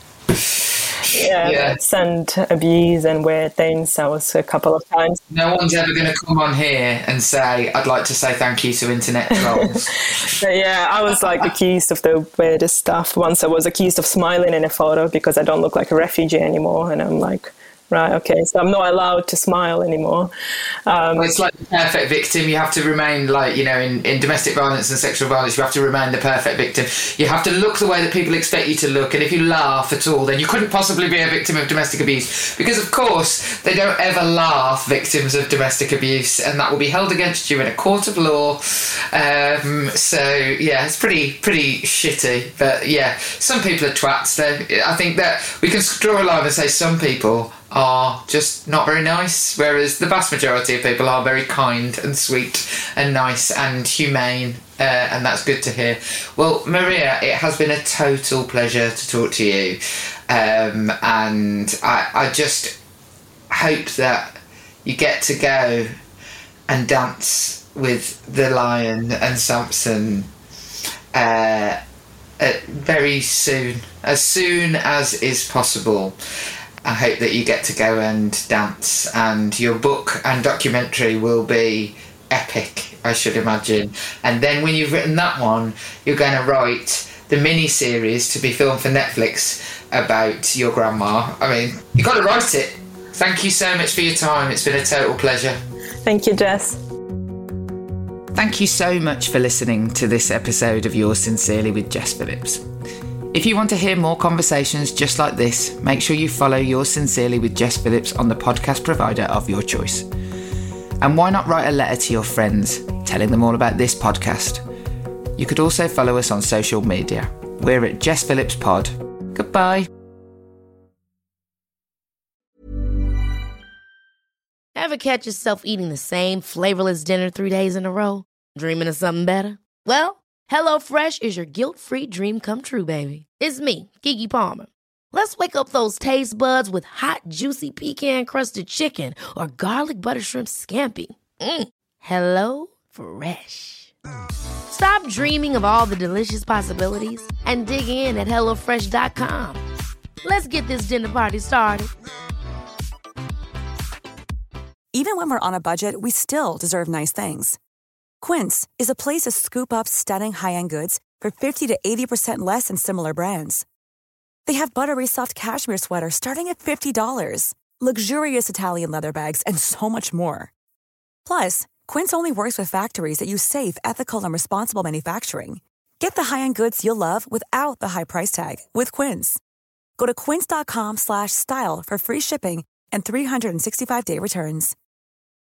Yeah, send abuse and weird things. That was a couple of times. No one's ever going to come on here and say, I'd like to say thank you to internet trolls. But I was like accused of the weirdest stuff. Once I was accused of smiling in a photo because I don't look like a refugee anymore. And I'm like, right, okay, so I'm not allowed to smile anymore. It's like the perfect victim. You have to remain like, in domestic violence and sexual violence, you have to remain the perfect victim. You have to look the way that people expect you to look, and if you laugh at all, then you couldn't possibly be a victim of domestic abuse, because of course they don't ever laugh, victims of domestic abuse, and that will be held against you in a court of law. It's pretty shitty. But some people are twats though. I think that we can draw a line and say some people are just not very nice, whereas the vast majority of people are very kind and sweet and nice and humane, and that's good to hear. Well, Maria, it has been a total pleasure to talk to you, and I just hope that you get to go and dance with the lion and Samson very soon, as soon as is possible. I hope that you get to go and dance, and your book and documentary will be epic, I should imagine. And then when you've written that one, you're going to write the mini-series to be filmed for Netflix about your grandma. I mean, you've got to write it. Thank you so much for your time. It's been a total pleasure. Thank you, Jess. Thank you so much for listening to this episode of Yours Sincerely with Jess Phillips. If you want to hear more conversations just like this, make sure you follow Yours Sincerely with Jess Phillips on the podcast provider of your choice. And why not write a letter to your friends, telling them all about this podcast? You could also follow us on social media. We're at Jess Phillips Pod. Goodbye. Ever catch yourself eating the same flavorless dinner 3 days in a row? Dreaming of something better? Well, HelloFresh is your guilt-free dream come true, baby. It's me, Keke Palmer. Let's wake up those taste buds with hot, juicy pecan-crusted chicken or garlic butter shrimp scampi. Hello Fresh. Stop dreaming of all the delicious possibilities and dig in at HelloFresh.com. Let's get this dinner party started. Even when we're on a budget, we still deserve nice things. Quince is a place to scoop up stunning high-end goods for 50 to 80% less than similar brands. They have buttery soft cashmere sweaters starting at $50, luxurious Italian leather bags, and so much more. Plus, Quince only works with factories that use safe, ethical, and responsible manufacturing. Get the high-end goods you'll love without the high price tag with Quince. Go to quince.com/style for free shipping and 365-day returns.